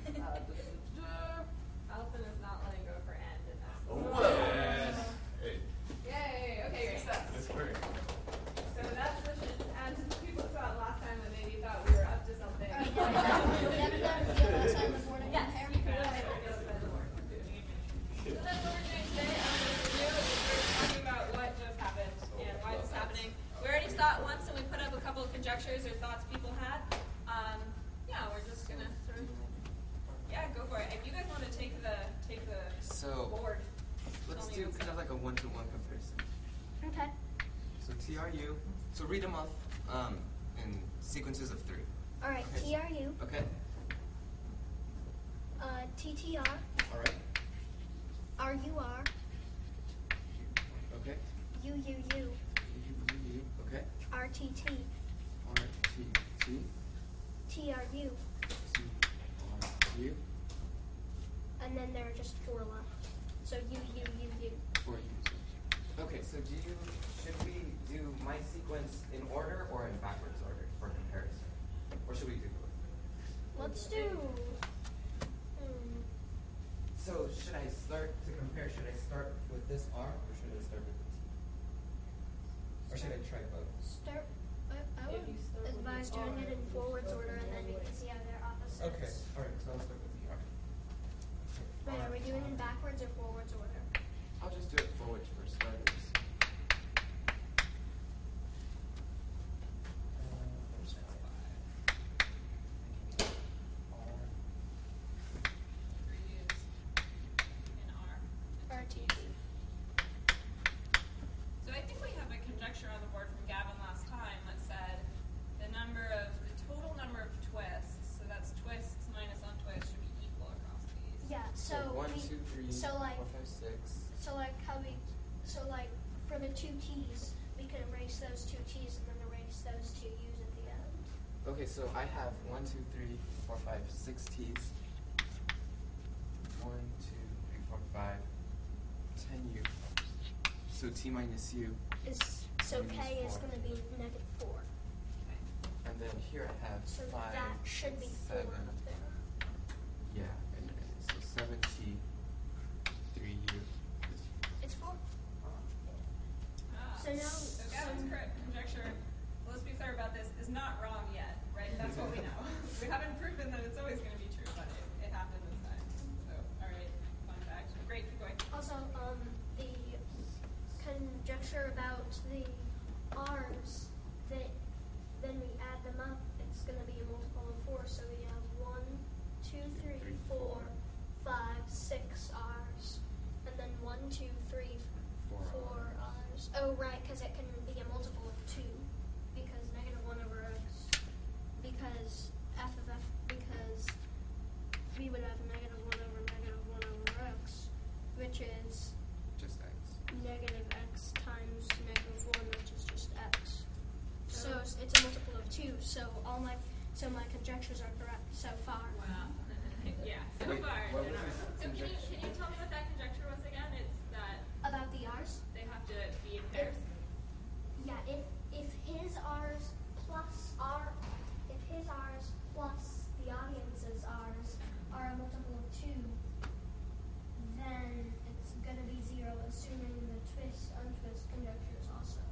Allison is not letting go of her end, and that's Oh. Hey, Yay! Okay, great. this works. So that's the and people thought last time that maybe thought we were up to something. Alright, Devin got a reveal outside the board and Yes, compare. you can go ahead and go outside the board. So that's what we're doing today. We're talking about what just happened and why this is happening. We already saw it once, and we put up a couple of conjectures or thoughts people had. Yeah, we're just gonna sort of go for it. If you guys want to take the So, board, let's tell me do what's kind of like a 1-to-1 comparison. Okay. So TRU, so read them off in sequences of 3. Alright, Okay. TRU, Okay? TTR, Alright. RUR, Okay. UUU, Okay. RTT, RTT. TRU, U? and then there are just 4 left. So U. 4 U's. Okay, so should we do my sequence in order or in backwards order for comparison? Or should we do both? Let's do. So should I start to compare? Should I start with this R or should I start with the T? Or should I try both? Start. I If would you start with advise the doing R, it in you forwards go order, from and then one you way. can see how they're opposites. Okay, alright, so I'll start with the R. Wait, are we doing in backwards or forwards order? I'll just do it forwards for starters. There's 5. R. 3 is in R. RTD. So I think we have a conjecture on the board from Gavin last time that said the total number of twists, so that's twists minus untwists, should be equal across these. Yeah. So 1, we, 2, 3, so 4, like 5, 6. so like for the 2 T's, we could erase those 2 T's and then erase those 2 U's at the end. Okay, so I have 1, 2, 3, 4, 5, 6 T's. 1, 2, 3, 4, 5, 10 U. So T minus U. So Minus K is 4. going to be -4. And then here I have So 5, that should be 4 7. up there. Yeah, and so 7 T, 3 U. It's 4. Ah. So now, So Gavin's correct conjecture, well, let's be clear about this, is not wrong yet, right? That's what we know. We haven't proven that it's always going to be true, but it happened this time. So, all right, fun fact. Great, keep going. Also, the conjecture about the R's, that then we add them up, it's going to be a multiple of 4. So we have 1, 2, 3, 4, 5, 6 R's, and then 1, 2, 3, 4 R's. Oh, right, because it can be a multiple of 2, because -1 over x, because f of f, because we would have -1 over x, which is Just X. negative x times -1, which is just x. So it's a multiple of 2. So my conjectures are correct so far. Wow. Yeah, so Wait, far. what they're was not this wrong. So can you tell me what that conjecture was again? It's that About the r's, they have to be in pairs. yeah, if his r's plus the audience's r's are a multiple of 2, then it's gonna be 0, assuming the twist-untwist conjecture is also.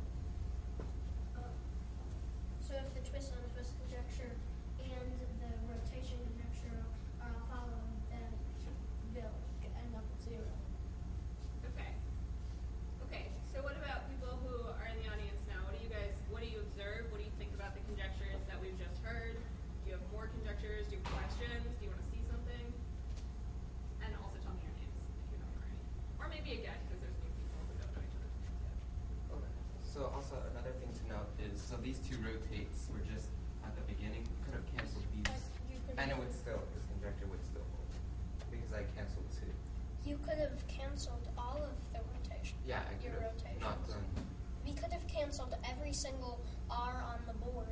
So if the twist-untwist conjecture and the rotation conjecture are all followed, then they'll end up with 0. Okay. Okay. So what about people who are in the audience now? What do you observe? What do you think about the conjectures that we've just heard? Do you have more conjectures? Do you have questions? Do you want to see something? And also tell me your names if you don't already. Or maybe again, because there's new people who don't know each other's names yet. Okay. So also another thing to note is, so these 2 rotates were just at the beginning. We could have canceled these. And it would still, this conjecture would still hold. Because I canceled 2. You could have canceled all of the rotation. Yeah, I could Your have rotations. not done. We could have canceled every single R on the board.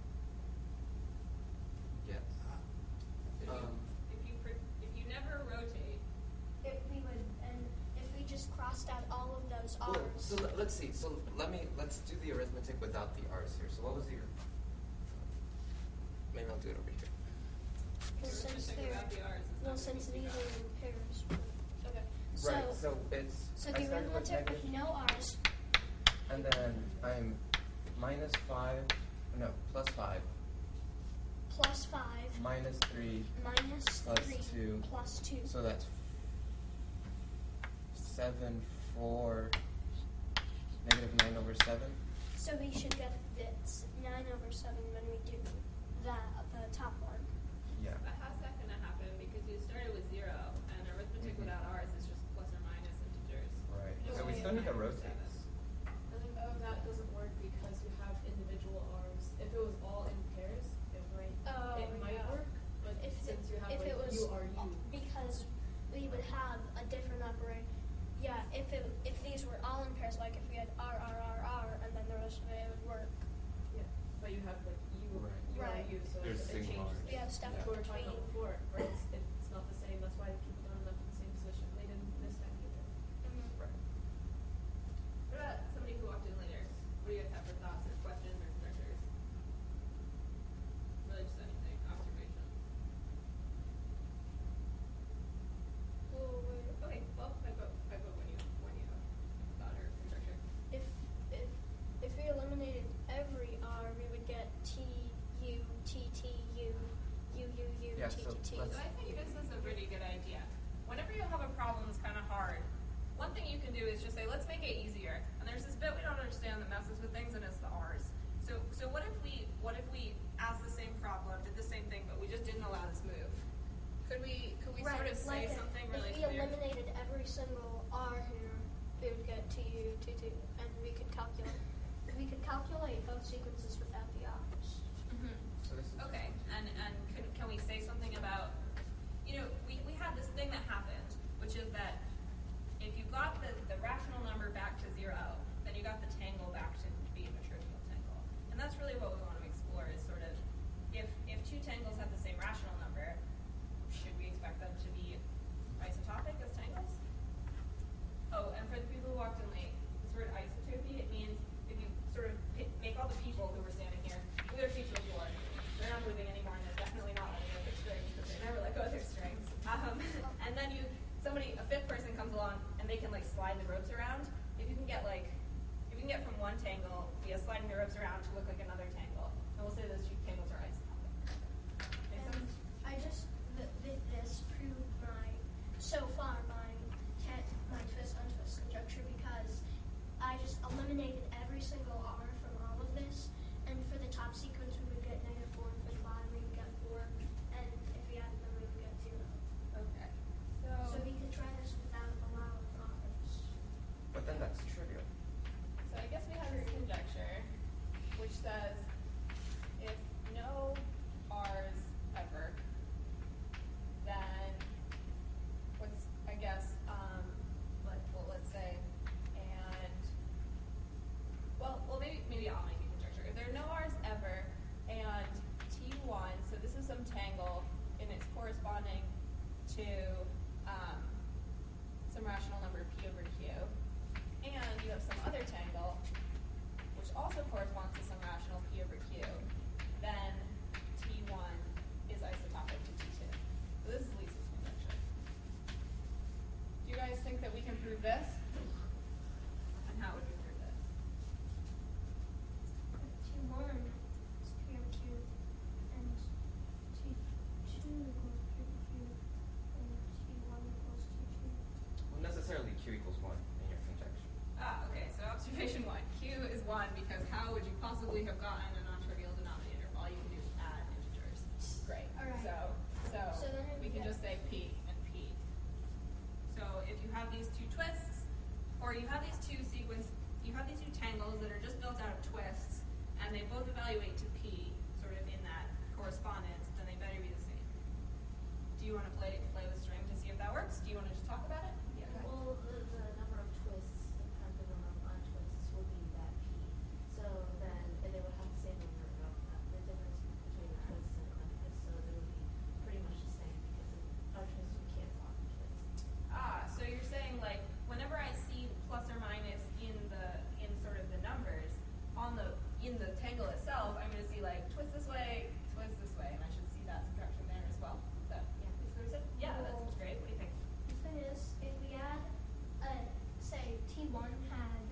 Yes. If you never rotate, If we just crossed out all of those R's. Well, so let's see. So let's do the arithmetic without the R's here. So what was your? Maybe I'll do it over here. Well, since think they're, about the R's. It's well, not since gonna be these are in pairs. Okay. Right. So it's. So I the started with arithmetic with negative, no R's, and then I'm minus 5. No, plus 5. plus 5, Minus 3. minus Plus 3, 2. plus 2. So that's 7, 4. Negative 9 over 7. So we should get this 9 over 7 when we do the top one. Yeah. But how's that going to happen? Because you started with 0, and arithmetic Mhm. without R's is just plus or minus integers. Right. No So we way still need to 9 over rotate. 7. That doesn't work because you have individual arms. If it was all in pairs, it might yeah. work. But since you have if it was U R U, because we would have a different operator. Yeah, if these were all in pairs, like if we had R, and then the rest of it would work. yeah. But you have like U Right. U you want Right. to use. So There's it single changes. R's. We have stuff Like we were talking between. about before, where it's not the same. That's why people don't end up in the same position. They didn't this time either. Right. What about somebody who walked in later? What do you guys have for thoughts or questions or conjectures? Really just anything, observation. Okay, well, I vote when you have thought or conjecture. If we eliminated every R, we would get T U T T U U U U Yeah, T so T T. let's- So I think this is a pretty good idea. Whenever you have a problem that's kind of hard, one thing you can do is just say, let's make it easier. And there's this bit we don't understand that messes with things, and it's the R's. So what if we asked the same problem, did the same thing, but we just didn't allow this move? Could we Right, sort of say like something if really we clear? eliminated every single R here, we would get T U T T, and we could calculate. We could calculate both sequences without the R's. Mhm. So this is Okay, and can we say something about, we had this thing that happened, which is that if you got the rational number back to 0, then you got the tangle back to being a trivial tangle. And that's really what we want to explore is sort of, if two tangles have the same rational number, should we expect them to be isotopic as tangles? Oh, and for the people who walked in late, this word isotopy, it means if you sort of make all the people who were standing here move their feet to the floor. They're not moving anymore, and they're definitely not letting go of their strings because they never let go of their strings. And then a fifth person comes along, and they can like slide the ropes around. If you can get from one tangle via sliding the ropes around to look like another tangle, and we'll say those two tangles are isotopic. Make And sense? I just this proved so far my twist untwist conjecture because I just eliminated every single R from all of this, and for the top sequence we would get -4, and for the bottom we would get 4, and if we added them we would get 0. Okay. So we could try this without allowing R's. But then that's trivial. So I guess we have this conjecture, which says if no R's ever, then let's say, maybe I'll make a conjecture. If there are no R's ever, and T1, so this is some tangle, and it's corresponding to some rational number P over Q, and you have some other tangle, which also corresponds to some rational P over Q, then T1 is isotopic to T2. So this is Lisa's conjecture. Do you guys think that we can prove this? And how would we prove this? T1 is P over Q, and T2 equals P over Q, and T1 equals T2. Well, necessarily Q equals 1 in your conjecture. Okay, so observation 1. Q is 1 because how would you possibly have gotten a non-trivial denominator? All you can do is add integers. Great. All right. So then we can just say P and P. So if you have these two twists, or you have these two tangles that are just built out of twists, and they both evaluate to P, sort of in that correspondence, then they better be the same. Do you want to play with string to see if that works? Do you want to just talk about it? Yeah. Well, the number of twists and the number of untwists will be that P. So then, and they would have the same number of, the difference between twists and untwists, so they would be pretty much the same because untwists would cancel out the twists. So you're saying like whenever I see plus or minus in sort of the numbers in the tangle itself, I'm going to see like twist this way, and I should see that subtraction there as well. Is that basically what you said? Yeah, that sounds great. What do you think? The thing is, if we add, say T1 had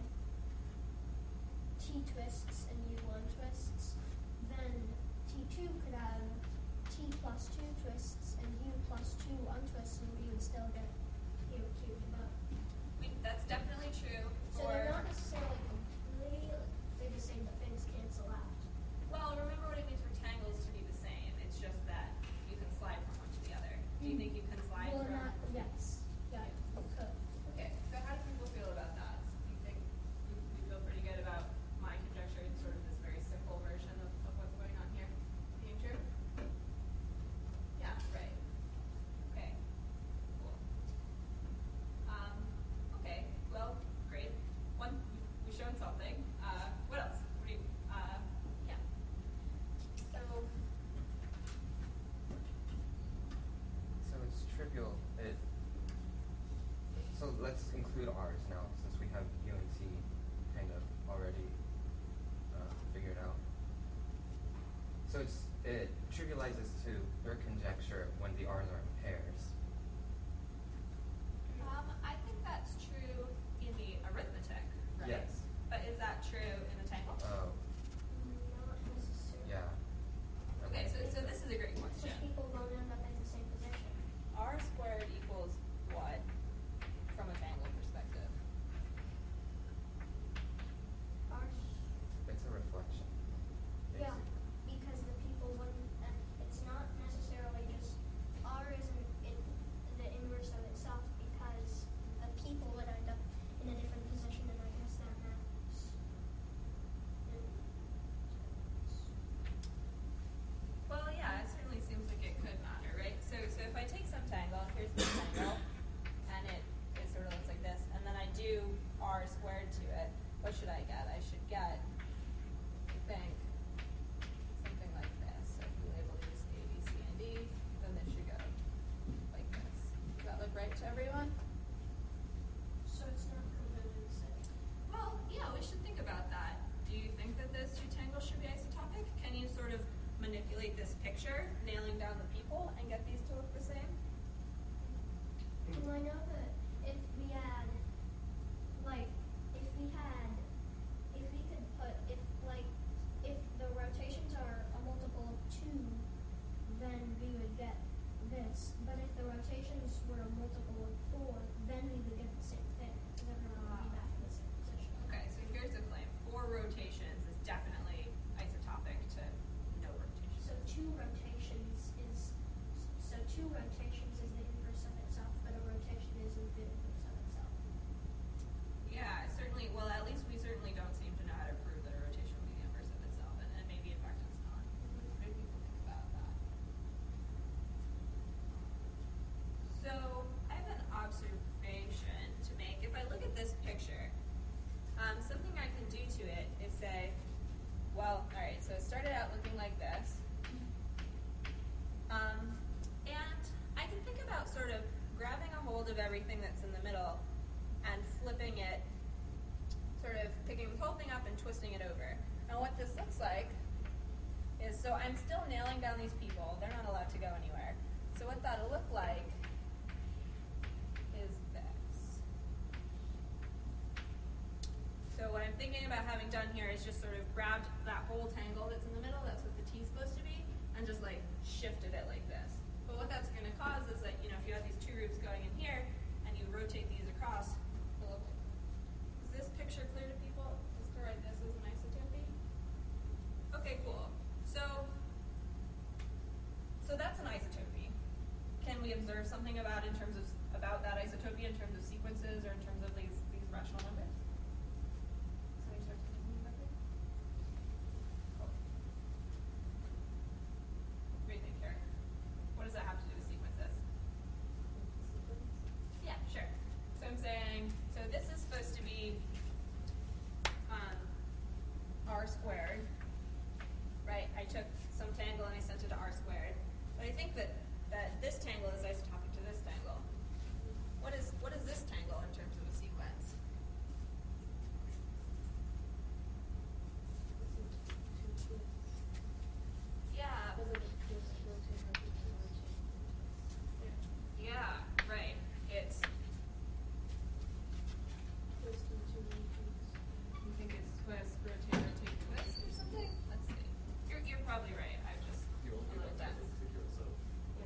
T twists and U1 twists, then T2 could have T plus 2 twists and U plus 2 untwists, and we would still get P over Q. But That's definitely true. so they're not necessarily completely they're the same, but things cancel out. Well, remember what it means for tangles to be the same. It's just that you can slide from one to the other. Do you think you can slide Well, from? not yes. Yeah, you could. Okay, so how do people feel about that? Do you think you feel pretty good about my conjecture and sort of this very simple version of what's going on here being true? Yeah, right. Okay, cool. R's now, since we have U and T kind of already figured out. So it trivializes to their conjecture when the R's are in pairs. I think that's true in the arithmetic, right? Yes. But is that true in the tangle? Oh, Not necessarily. yeah. Okay, so this is a great Because question. people don't end up in the same position. R squared equals what from a tangle perspective? It's a reflection. Yeah, because the people wouldn't, and it's not necessarily just R isn't the inverse of itself because the people would end up in a different position, and I guess that matters. Well, yeah, it certainly seems like it could matter, right? So if I take some tangle, here's my tangle, and it sort of looks like this, and then I do R squared to it, what should I get? I should get, I think, something like this. So if we label these A, B, C, and D, then this should go like this. Does that look right to everyone? So it's not completely the same. Well, yeah, we should think about that. Do you think that those two tangles should be isotopic? Can you sort of manipulate this picture, nailing down the people, and get these to look the same? Well, I know that if we had, like, if we could put, if the rotations are a multiple of 2, then we would get this. But if the rotations were a multiple of 4, then we would get the same thing. Because everyone would be back in the same position. Okay, so here's the claim. 4 rotations is definitely isotopic to no rotation. So 2 rotations is the inverse of itself, but a rotation isn't the inverse of itself. Yeah, certainly. Well, at least we certainly don't seem to know how to prove that a rotation will be the inverse of itself, and maybe in fact it's not. Maybe people think about that. So I have an observation to make. If I look at this picture, something I can do to it is say, well, all right. So it started out looking like this, and I can think about sort of grabbing a hold of everything that's in the middle and flipping it, sort of picking this whole thing up and twisting it over. Now what this looks like is, so I'm still nailing down these people. They're not allowed to go anywhere. So what that'll look like is this. So what I'm thinking about having done here is just sort of grabbed that whole tangle that's in the middle, that's what the T is supposed to be, and just like shifted it like this. But what that's going to cause is that, if you have these 2 groups going in here, and you rotate these across, is this picture clear to people? Just to write this as an isotopy? Okay, cool. So that's an isotopy. Can we observe something about that isotopy in terms of sequences or in terms of these rational numbers? Somebody start thinking about this? Cool. What do you think, Karen? What does that have to do with sequences? Yeah, sure. So I'm saying, so this is supposed to be R squared, right? I took some tangle and I sent it to R squared. But I think that this tangle is isotopic to this tangle. What is this tangle in terms of a sequence? Yeah. Yeah, right. It's. You think it's twist, rotate, rotate, twist, or something? Let's see. You're probably right. I've just You a little don't dense. figure it out.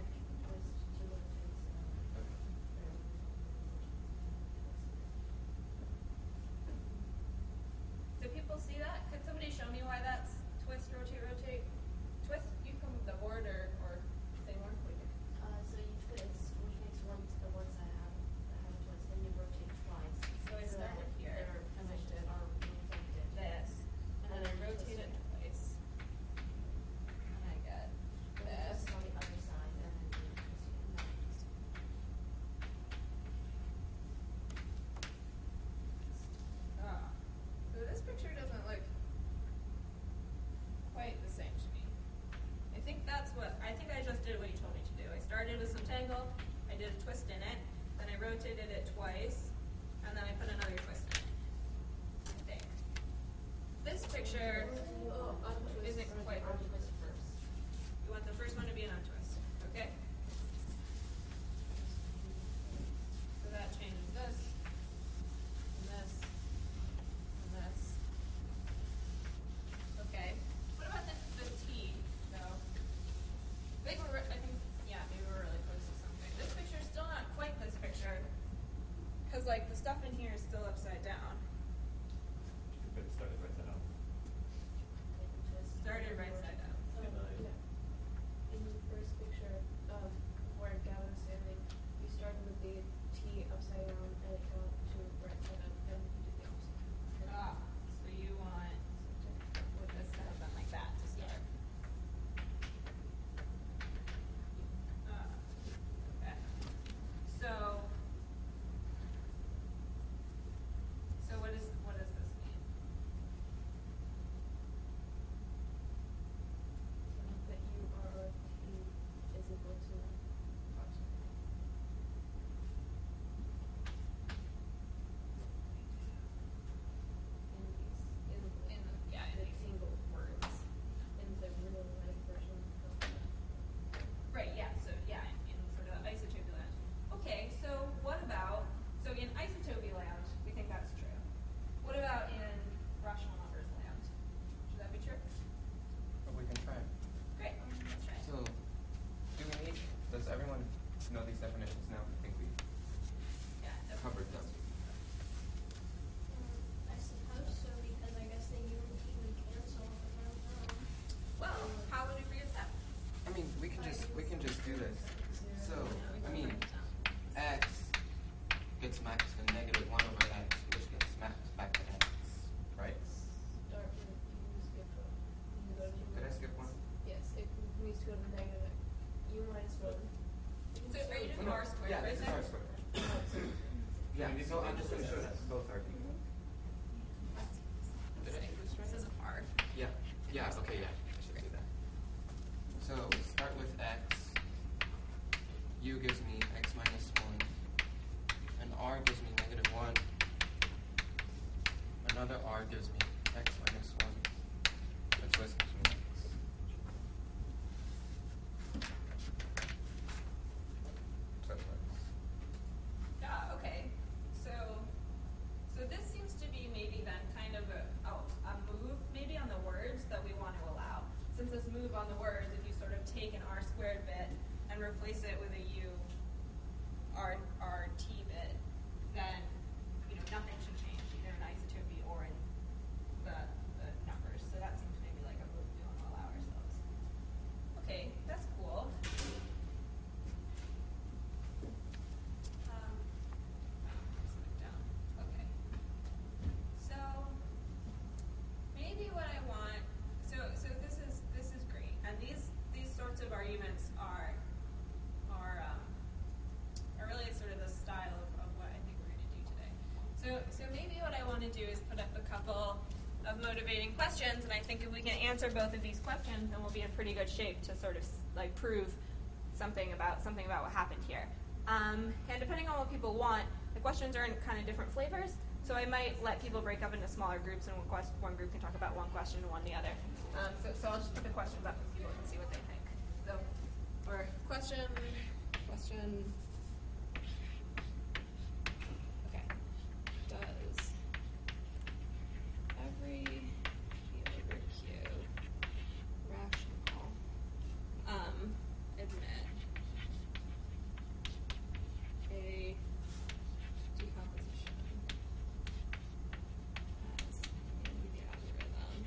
Do people see that? Could somebody show me why that's twist, rotate, rotate? Twist, you can move the board or say more. What do you think? So you twist, which makes the one side have a twist, then you rotate twice. So I started that here, their and I positions did are reflected. this, and then I rotate it twice, and I get Then you this. twist on the other side, and then you twist it. Ah. So this picture doesn't look quite the same to in here is still upside down. But it started right side up. Started right side up. In the first picture of where Gavin is standing, you started with the T upside down and it got to right side up, and you did the opposite. Ah, so you want with this to have been like that to start. Okay. So what does this mean? That you are T is equal to in the single words in the real life version of that. Right, yeah, so yeah, in sort of isotopy land. Okay, so what about, so in isotopy land, we think that's true. What about in rational numbers land? Should that be true? But we can try. Great, let's try. So, does everyone know these definitions now? I think we Yeah, covered them. I suppose so, because I guess they usually cancel. I don't know. Well, how would we figure that? I mean, we can just do this. So, I mean, x gets mapped to negative 1 over x, which gets mapped back to x, right? Start with you skip one. You go to Did I skip one? Yes, it needs to go to negative u minus 1. So are you doing No, R squared yeah, right this is there? R squared. Yeah, so I'm just going to show that both are equal. Did I do this right? This is R. Yeah, okay, yeah, I should do that. So, start with x. U gives me x minus 1. And R gives me negative 1. Another R gives me x minus 1. That's what's gives me x. So that works. Yeah, okay. So this seems to be maybe then kind of a move maybe on the words that we want to allow. Since this move on the words, if you sort of take an R squared bit and replace it with a U R T bit, then nothing should change either in isotopy or in the numbers. So that seems maybe like a move we want to allow ourselves. Okay, that's cool. Down. Okay. So maybe what I want. So this is great, and these sorts of arguments are really sort of the style of what I think we're going to do today. So maybe what I want to do is put up a couple of motivating questions, and I think if we can answer both of these questions, then we'll be in pretty good shape to sort of like prove something about what happened here. And depending on what people want, the questions are in kind of different flavors. So I might let people break up into smaller groups, and one group can talk about one question and one the other. So I'll just put the questions up and people can see what they think. So, or question. Okay. Does every P over Q rational admit a decomposition as in the algorithm?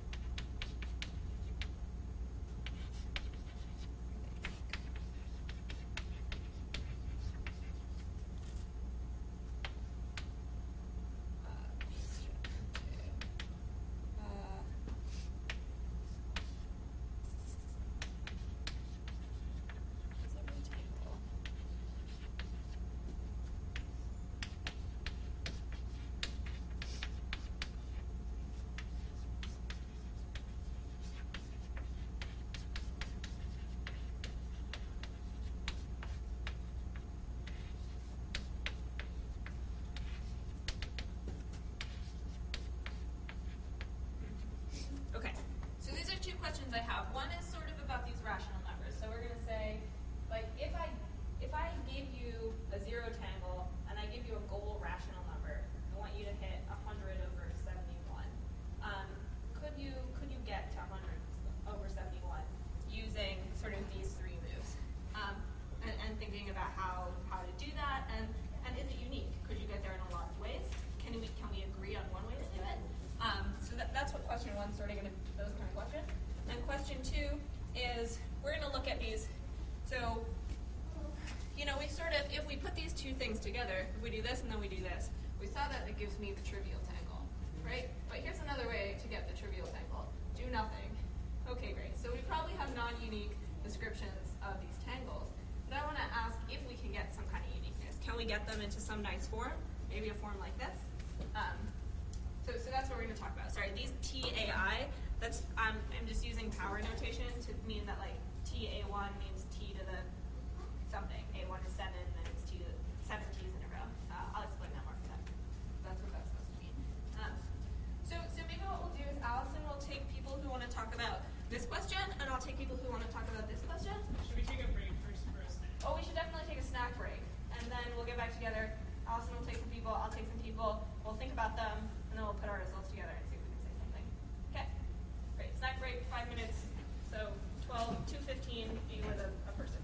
Okay, so these are two questions I have. One is sort of about these rational numbers. So we're going to say, like, if I gave you a zero tangle and I give you a goal rational number, I want you to hit 100 over 71. Could you get to 100 over 71 using sort of these three moves? And thinking about how to do that, and is it unique? Could you get there in a lot of ways? one, sorting into those kind of questions. And question 2 is we're going to look at these. So, we sort of, if we put these two things together, if we do this and then we do this, we saw that it gives me the trivial tangle, right? But here's another way to get the trivial tangle. Do nothing. Okay, great. So we probably have non-unique descriptions of these tangles. But I want to ask if we can get some kind of uniqueness. Can we get them into some nice form? Maybe a form like this? So that's what we're going to talk about. Sorry, these TAI, that's I'm just using power notation to mean that like TA1 means T to the something. A1 is 7, and it's T to 7 T's in a row. I'll explain that more for that. That's what that's supposed to mean. So maybe what we'll do is Allison will take people who want to talk about this question, and I'll take people who want to talk about this question. Should we take a break first for a snack? Oh, we should definitely take a snack break, and then we'll get back together. Allison will take some people, I'll take some people, we'll think about them, and then we'll put our results together and see if we can say something. Okay? Great. Snack break, 5 minutes. So 2:15, be with a person.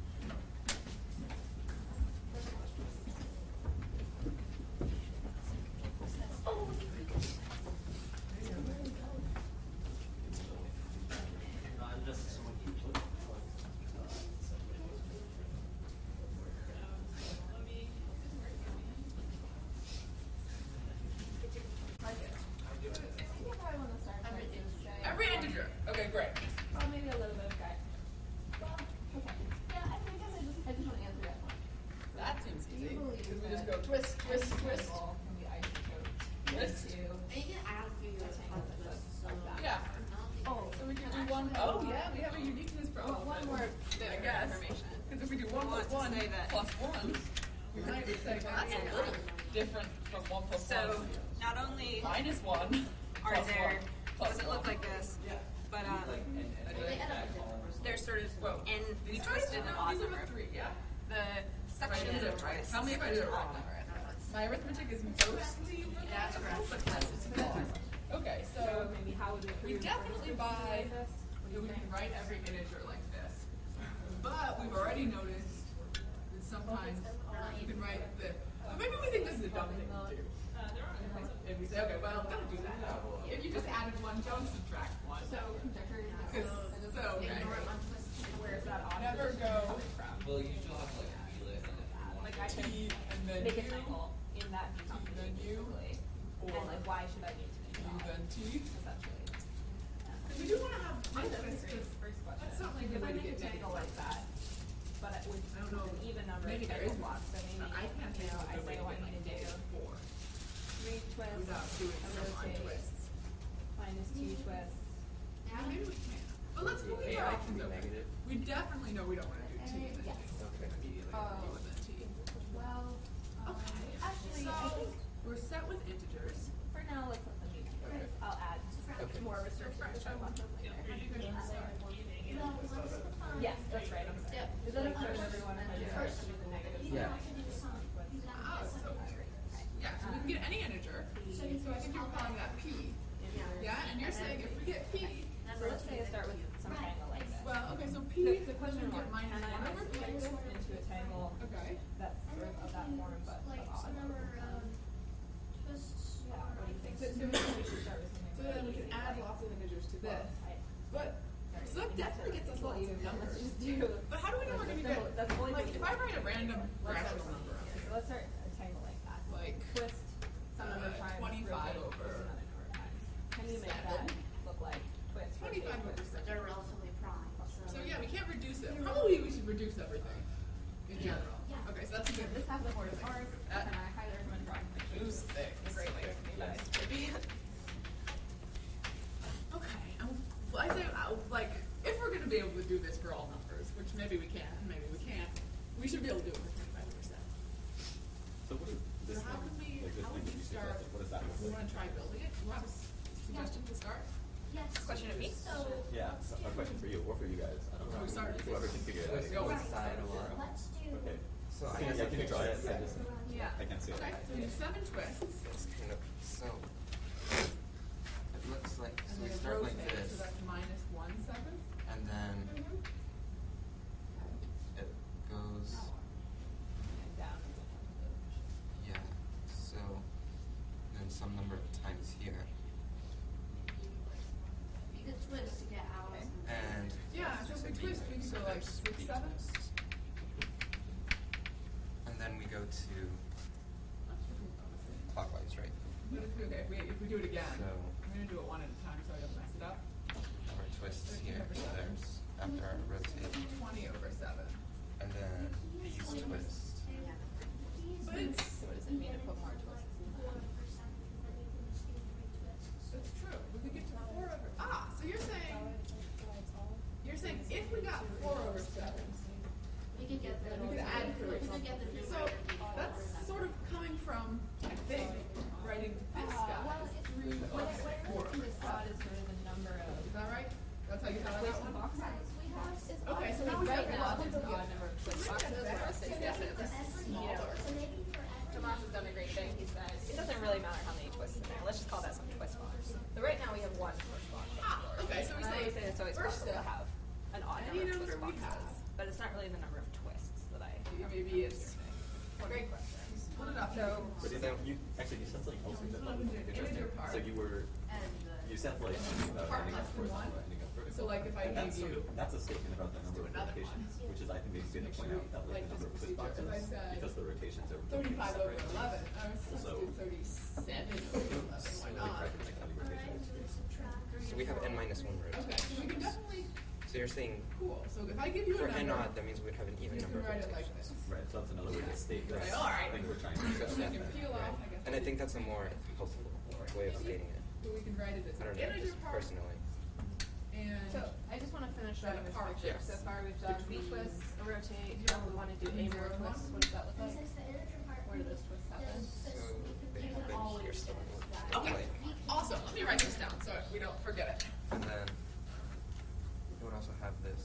Every integer. Okay, great. Or maybe a little bit of guide. Well, okay. Yeah, I guess I just want to answer that one. That seems Do easy. you believe Because we that just go twist, twist, twist. Tangle can be isotope Twist. to And you can add a few a tangle that looks like that? Yeah. Oh, So we can do one. Oh, yeah, we have a uniqueness problem. one more bit of I guess. information. Because if we do 1 plus 1 say that- plus 1, we might say that's a little different from 1 plus 1. So not only Minus 1 are plus there, 1 plus does it look like this, but there's sort of, and we twisted the laws These over are 3, yeah? the sections of twist. Tell me if I did it wrong. My arithmetic is mostly reliable, but yes, it's flawed. Okay, so maybe how would we definitely buy that we can write every integer like this. But we've already noticed that sometimes you can write the. Maybe we think this is a dumb thing to do. And we say, okay, well, don't do that. If you just added 1, don't subtract 1. So conjecture So, where's that odd never position go coming from? Well, you still have to like feel it, and if you want Like I T can and then make a U, tangle in that company then U, basically. or And like why should I need to make it U odd, then T. essentially? Because we do want to have I think that's twist, a great first question. that's not like a If way I to make a get tangle like that, but it with I don't know. an even number Maybe of there tangle is blocks, so maybe I can't think of I a say way to what I get need to do. 4 3 twists, without doing a some rotate, untwists. minus 2 twists. Maybe we can. But let's leave AI our can options be open. negative. We definitely know we don't want to do T and then Yes. U. Okay. Immediately Oh. U and then T. Well, Okay. actually, So I think we're set with integers. for now let's let them be. Okay. I'll add Okay. more restrictions if I want them later. Yes, that's right. I'm sorry. Yep. Is that okay with everyone if I do the negatives? Yeah. Oh, so yeah, so we can get any integer. So I think you're calling that P. Yeah, and you're saying if we get P, So let's say I start with some tangle like this. well, okay, so P, The question we was, get minus can I 1 over P. isolate this into a tangle Okay. that's sort of that form but Like of some odd? number of twists. Yeah, what do you think? So maybe we should start with something. So then we can add lots of integers to this. But, so that definitely gets us Well, lots you of numbers. let's just do. But how do we know we're going to get, That's the only like, thing. if I write a random rational number up So here, let's start a tangle like that. like, Twist some number of times, 25 rotate over twist another number of times. Can you make 7. that look like twist, 25 rotate, over twist? 7. They're relatively prime, So yeah, we can't reduce it. Probably we should reduce everything in general. Yeah. Okay, so that's a good. This has the word ours, That- and I highly recommend drawing pictures. Loose thick. It's a great way to do that. Okay, well, I say, like, if we're going to be able to do this for all numbers, which maybe we can, maybe we can't, we should be able to do it for 25%. So what is this So how thing? would we, Like this how thing would that we you start? suggested, what does that look We like? want to try building it? You want a suggestion to start? Yes. Question of me? So Yeah, so a question for you or for you guys. I don't know. We start. Whoever can figure it out. Let's go with side tomorrow. let's do. Okay. So I Can guess you, can you draw it? yeah. Yeah. I can't see it. Okay, so we have 7 twists. It's kind of so. It looks like so And we then it start like rotates, this, so that's minus 1/7. and then it goes. And down. Yeah. So then some number of times here. twist to get out. And Yeah, so if we twist, we can go like 6, 7. And then we go to clockwise, right? But if we do it again, So I'm going to do it one at a time so I don't mess it up. our twists 13 here. over So 7. there's after our rotate, 20 over 7. and then these twist. But it's, So what does it mean to put more twists in that? that's true. We could get to 4 over. So you're saying if we got 4 over 7, We could get the. we could add to We it. could get the. So that's sort of coming from, I think, writing this guy. Well, it's 3 over 4. this thought is sort of the number of Is that right? That's how you thought of that one? Okay, so now we right have now a lot there's of a number of twist boxes where us it's smaller. Tomas has done a great thing. He said it doesn't really matter how many twists in there. Let's just call that some twist box. So right now we have one twist box. Okay, so we And I say always say it's always first possible to step, have an odd any number of number twist we have. boxes, but it's not really the number of twists that I. maybe it's Great question. split it up. So But is that, you sounds like also that like, interesting. Integer part. So you sound like thinking about Part ending less up than horizontal, one. ending up vertical. So, like, if I And that's gave you- that's a statement about the number of another rotations, which is I think maybe going to point out that Like like the number of this twist boxes, procedure. If I said because the rotations are 35 over 11. separate. I was supposed to Also- do 37 over 11. Why So like not? correctly, like how many rotations. So we have n minus 1 rows. Okay, so we can definitely. So you're saying Cool. So if I give you for a n number, odd, that means we'd have an even you number can of write it like rotations. this. Right, so that's another way to state this Right, all right. thing we're trying to So do. we can peel off, I guess. And I think that's a more helpful way of stating it. So we can write it as I an don't know, integer just part personally. and. So I just want to finish Then writing a this part, picture. yes. So far we've done V twists, a rotate. Now we want to do A more twists. What does that look like? Where do those twists happen? So they happen here somewhere. Okay. Awesome. Let me write this down so we don't forget it. And then we would also have this.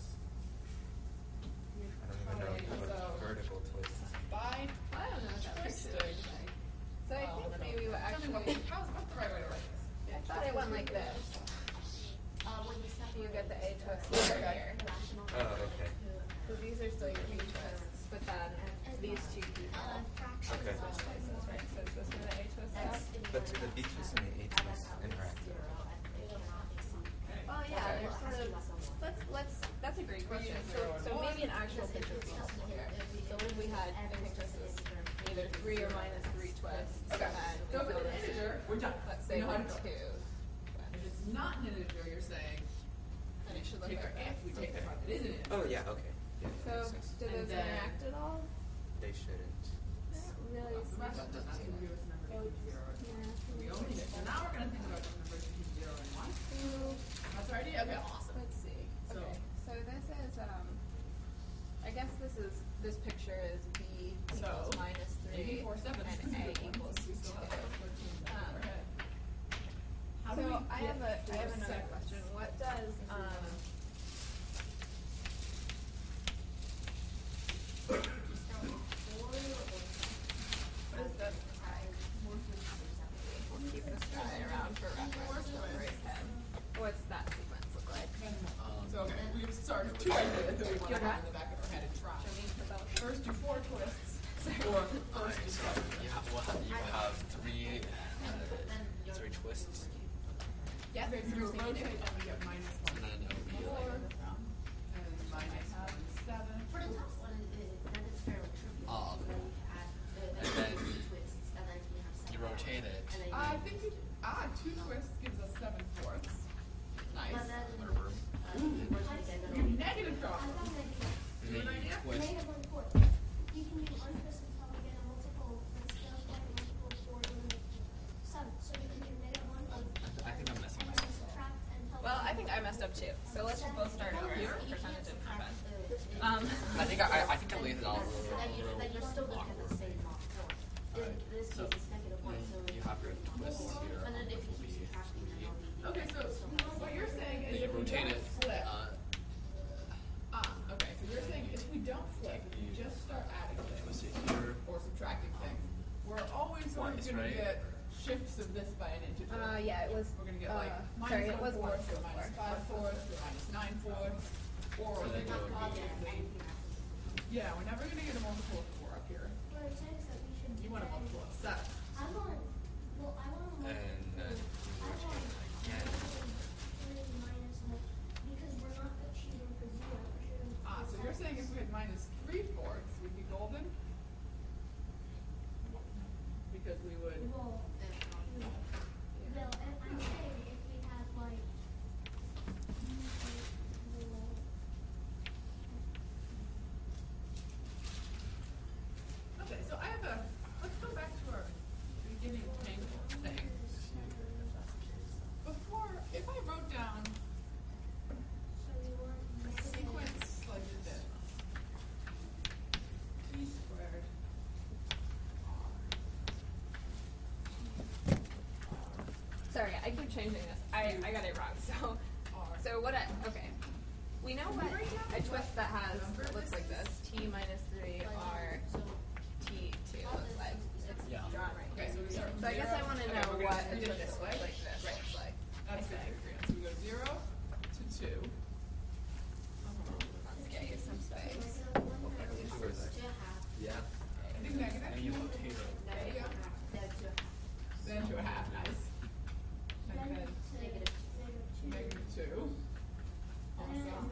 I don't even know, So- vertical twist. By I don't know what that picture twisting. looks like. So I think maybe what Tell me actually, what's the right way to write this? I thought it went like this. You get the A twist over here. Oh, okay. So these are still your V twists, but then these two people Okay. switch places, right? So is this where the A twist is? But do the B twist and the A twist interact? Oh yeah, they're sort of. That's a great question. So maybe an actual picture would be helpful here. So if we had, I think this is either 3 or minus 3 twists. Okay. And So if we it's build an it integer, we're done. Let's We say know how 1, to 2. do it. If it's not an integer, you're saying Then it should look take like our that. if we take the part that is an integer. Oh, yeah, okay. Yeah, that So makes sense. do And those then- interact at all? They shouldn't. Really? The rest of that's going to give us a number between 0 and 1. We owned it. So now we're going to think about the numbers between 0 and 1. That's our idea? Okay, awesome. Let's see. So- Okay, so this is, I guess this picture is B equals So, minus 3 AB 47 and A equals 2. We still have 14 in our head. How do So we I get have another 47? question. What does, what is this? We'll keep this guy around for reference over his head. What's that sequence look like? So, okay, we've started 2 ideas that we want to have in the back of our head and try. Show me about First, do 4 twists. Or first, do 7. You have three twists. Yeah, Okay, so you rotate and we get minus 1. And then it would be 4. And minus 1, 7. For the top one, then it's fairly trivial. Um, Then you add the and then twists, and then you have 7. you rotate it. And then I think you, 2 twists gives us 7/4. Nice. But then, Whatever. We have negative drop. Do you have an idea? Twist. You can do untwist until we get a multiple instead of like a multiple of 4 and 7. So you can do negative 1 I think I'm messing and then myself up. subtract until Well, I think I messed up too. So let's just both start over here. Percentage of my bad. I think I laid it all. Then you're still looking at the same form. In this So, case, it's negative 1, so you have your twist here. And then if you keep subtracting, then it'll be. Okay, so what you're saying is Then you if we rotate don't it. flip. Okay, so you're saying if we don't flip, if you just start adding Twist things it here. or subtracting things, we're always sort of Twice, going to right? get shifts of this by an integer. yeah, it was, We're going to get like sorry, minus it was 1/4 1 to minus 5/4 to minus 9/4, or So then we're it would be- positively. Yeah, we're never going to get a multiple of 4 up here. what I'm saying is that we should. You want a multiple of 7. I want. Well, I want a multiple. And then you I rotate want it again. -3 minus multiple sorry, I keep changing this. I got it wrong. So what okay. We know what a twist that has, it looks like this, t minus 3 r t2 looks like. It's drawn right here. So I guess I want to know what a twist looks like this looks like. That's good. So we go 0 to 2. Let's get you some space. Yeah. I think negative. And you rotate it. There you go. Then to a half. Nice. Negative. Negative 2. Awesome.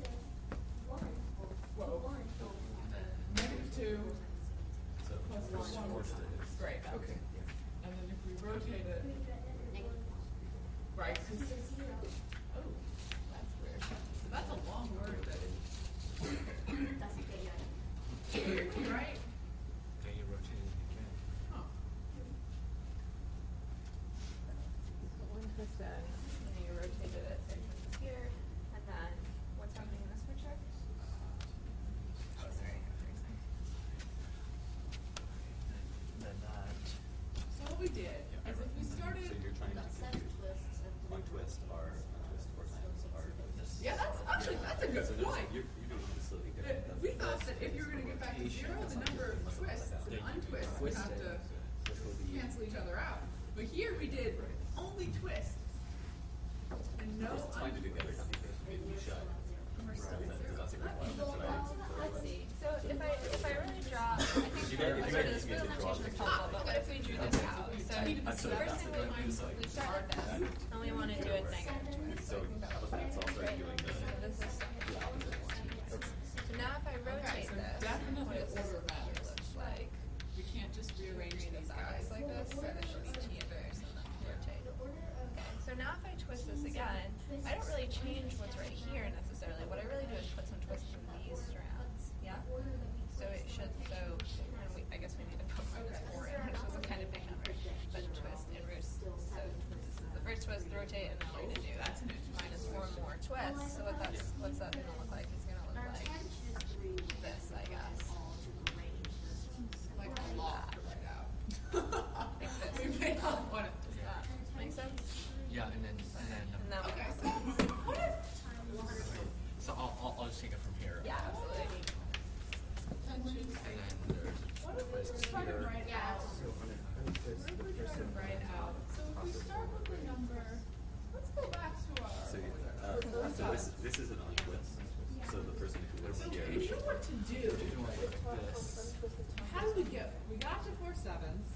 Whoa. Negative 2 So plus first 1. forced it is. Great. Okay. And then if we rotate it, right? Oh, that's weird. So that's a long word. That is. Right? Then you rotate it again. Huh. So one twist in, and then you rotated it so it comes here, and then what's happening in this picture? Oh, sorry. Then that. So what we did is if we started. So you're trying to Seven twists and three untwist our untwist 4 times our this. Yeah, that's a good So there's- point. You're doing this slightly different. We thought that if you were going to get back to 0, the number of twists and untwists would have to This will be cancel each other out. But here we did only twists and no it's fine to do the other computation. Maybe you should. That's a requirement, right? Let's see. So if I really draw, I think If you for guys- if you sort of guys this need to draw presentation is pictures. helpful, but what if we drew this out? So That's the what first that's thing what we like. started this, and we want to do a negative twist. So let's also Right? doing So this is the opposite one. so now if I Okay, rotate so this, definitely what does this order matters. looks like? We can't just rearrange these guys. Like this, so this should be t inverse and then rotate. Okay, so now if I twist this again, I don't really change what's right here necessarily. What I really do is put some twists in these strands. Yeah? So it should, and I guess we need to put minus 4 in, which is a kind of big number. But twist inverse. So this is the first twist, rotate, and then we're going to do minus 4 more twists. So what's that going to look like? It's going to look like this, I guess. Like a lot to write out. Like this. We may not want it. Does that make sense? Yeah, and then And then Okay, so what if so I'll just take it from here. yeah, absolutely. And then there's what if we just try to write out? So on an untwist, What if the we try person to write out? So if we start with the number, let's go back to our. So this is an untwist. So the person who was So here. we knew what to do. this. How did we get? We got to 4 sevens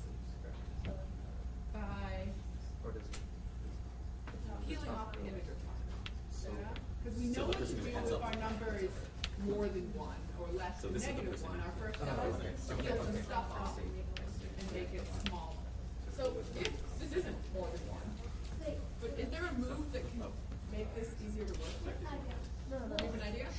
by Or does peeling off the integer part. So Because we So know the what to person do who ends if up- our number is more than 1 or less So than this is the negative person 1. who- Our first Oh, step is okay. to peel some stuff off and make it smaller. So if this isn't more than 1, but is there a move that can make this easier to work with? Do you have an idea?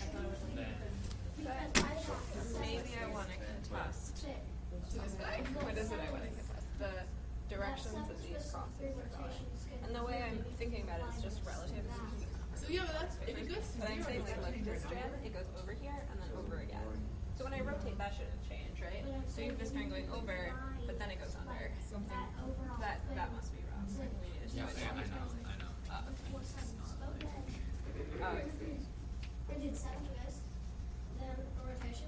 Maybe I want to contest To this guy? what is it I want to contest? The directions that these crossings are going. And the way I'm thinking about it is just relative. So yeah, but that's if it goes to But I'm 0, saying does like, that look, change this our strand, number? it goes over here and then over again. So when I rotate, that shouldn't change, right? So you have this strand going over, but then it goes under. That must be wrong. We need to Yeah, switch. I know. Oh, I see. I did 7 twists, then a rotation,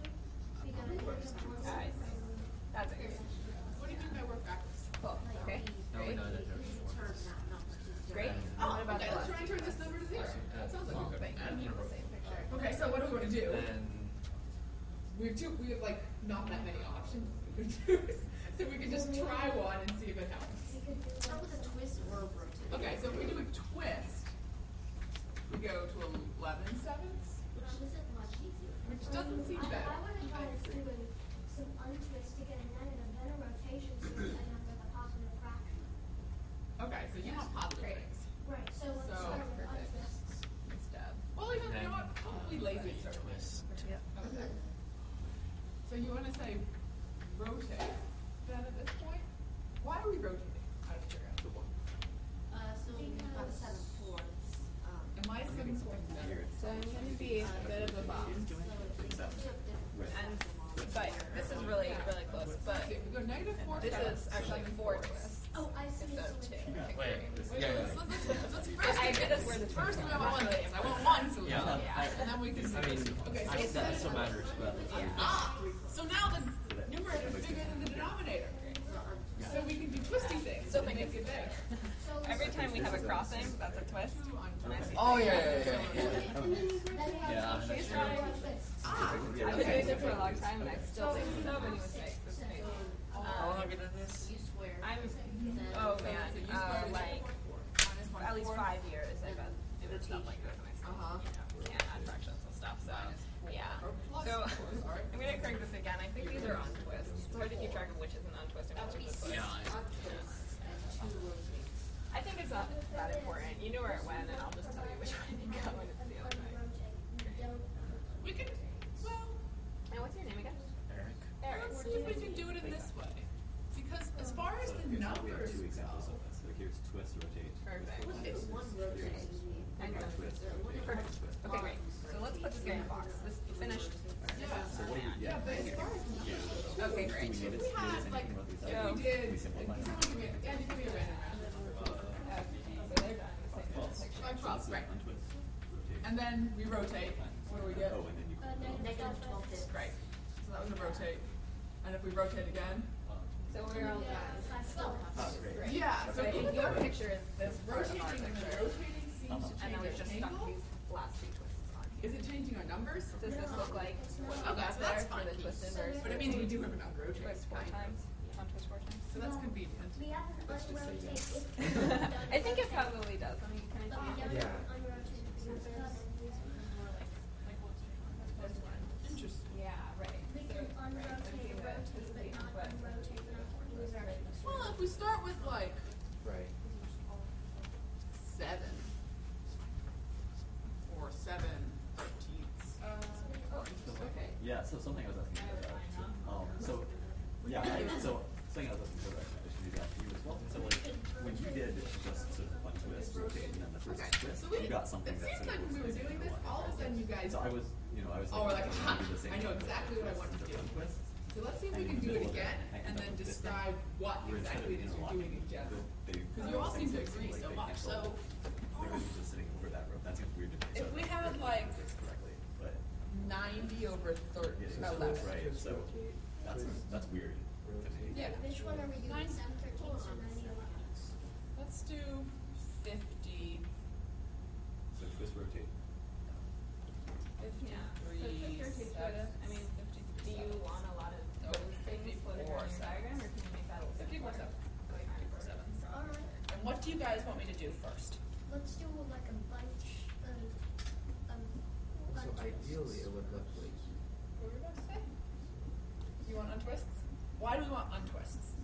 I see. That's a good. What do you mean by work backwards? Cool. Okay. No, we Great. know that there's four. Great. Oh, What about okay, the let's left? try and turn this number to 0. That sounds like a good But thing. you need the same picture. Okay, so what do we want to do? Then We have like not that many options we could choose. So we could just try one and see if it helps. Start with a twist or a rotate. Okay, so if we do a twist, we go to 11 sevens, Which isn't much easier. which doesn't seem bad. I want to try doing some untwist to get a negative, then a rotation so that I end up with a positive fraction. Okay, so you want positive things. Right, so let's So, start with perfect. untwists. Instead. Well, you know what? Probably lazy to start with. twist. Yep. Okay. So you want to say rotate then at this point? Why are we rotating? Out of curiosity. So we've got 7 fourths. Am I 7 points better? So I'm going to be a bit of a bum. And, but this is really, really close. But Okay, we go negative 4 this sevens. is actually 4 twists Oh, I see. instead of 2. Wait. Yeah. I did this where the first we have one thing. I want one solution. Yeah. And then we can see. I mean, Okay, I guess so that still matters, but so now the numerator is bigger than the denominator. So we can do twisty things. So and make make it it big. Every time we have a crossing, that's a twist. Oh yeah. yeah, that's true. I've been doing it for a long time and I still make so many mistakes. It's amazing. How long have you done this? I'm, oh man, like at least 5 years I've been doing stuff like this and I still, can't add fractions and stuff, so yeah. So I'm gonna correct this again. I think these are untwists. It's hard to keep track of which is an untwist and which is a twist. I think it's not that important. You know where it went and I'll just tell you which way to go when it's the other way. We can, well, And what's your name again? Eric. Eric. let's see if we can do it in this way. Because as far as the We have numbers two examples go, of this. Like here's twist, rotate. Perfect. it's one rotation. I know. Twist, rotate, Perfect. twist. Okay, great. So let's put this guy in a box. This finished. So what do you, Yeah, but as far as the numbers, Okay, do great. we notice anything about these So- items? we did, We simplify them. Andy, give me a random round. So they're done. Same picture. Five, 12, right. Untwist, rotate. And then we rotate. What do we get? Oh, and then you. Negative 12 fifths. Great. So that was a rotate. And if we rotate again, So we're all done. Oh, great. yeah. So So even your though picture is this part of our rotating and picture. rotating seems to And then we change just the stuck angle. these last two twists on. Is it changing our numbers? Does this look like what you Okay, got so there that's for fine. the twisted versus But it means we do have an unrotated twist four kind of. times? Untwist four times? So that's convenient. We have an unrotated. I think it probably does. Let me, can I see it? Unrotated scissors. Interesting. Yeah, right. We So, can right, so unrotate, see that rotate, this is but the not untwist. unrotate. Well, if we start with like Right. 7 or 7/13ths. Okay. Yeah, so something I was asking about that. So, yeah, so something I was asking about that, I should maybe ask you as well. So like, when you did just sort of one twist, rotate, and then the first twist, So we, you got something it that seems sort like of when we were was doing missing this, the all of a sudden you guys. So I was, Oh, we're like, trying to do the same I know thing, exactly what I want to just do. untwist. So let's see if we And can in the do it middle of again hanging and then out with this describe what where instead exactly of it is you're interlocking, doing in general. they Because you all seem to agree like so they much. cancel. So They're really just sitting over that rope. That seems weird to me. if So we I had didn't like do this correctly, but 90/11. right. So that's weird. to me. Yeah. Which one are we doing? 7/13 or 90/11? Let's do 50. So twist, rotate. 53. Yeah. So twist or two twist. I mean, do you want a lot of those things put in your diagram, or can you make that a little 54 7. 54 7. Alright, And what do you guys want me to do first? let's do like a bunch of So ideally, it would look like. What were we about to say? You want untwists? Why do we want untwists?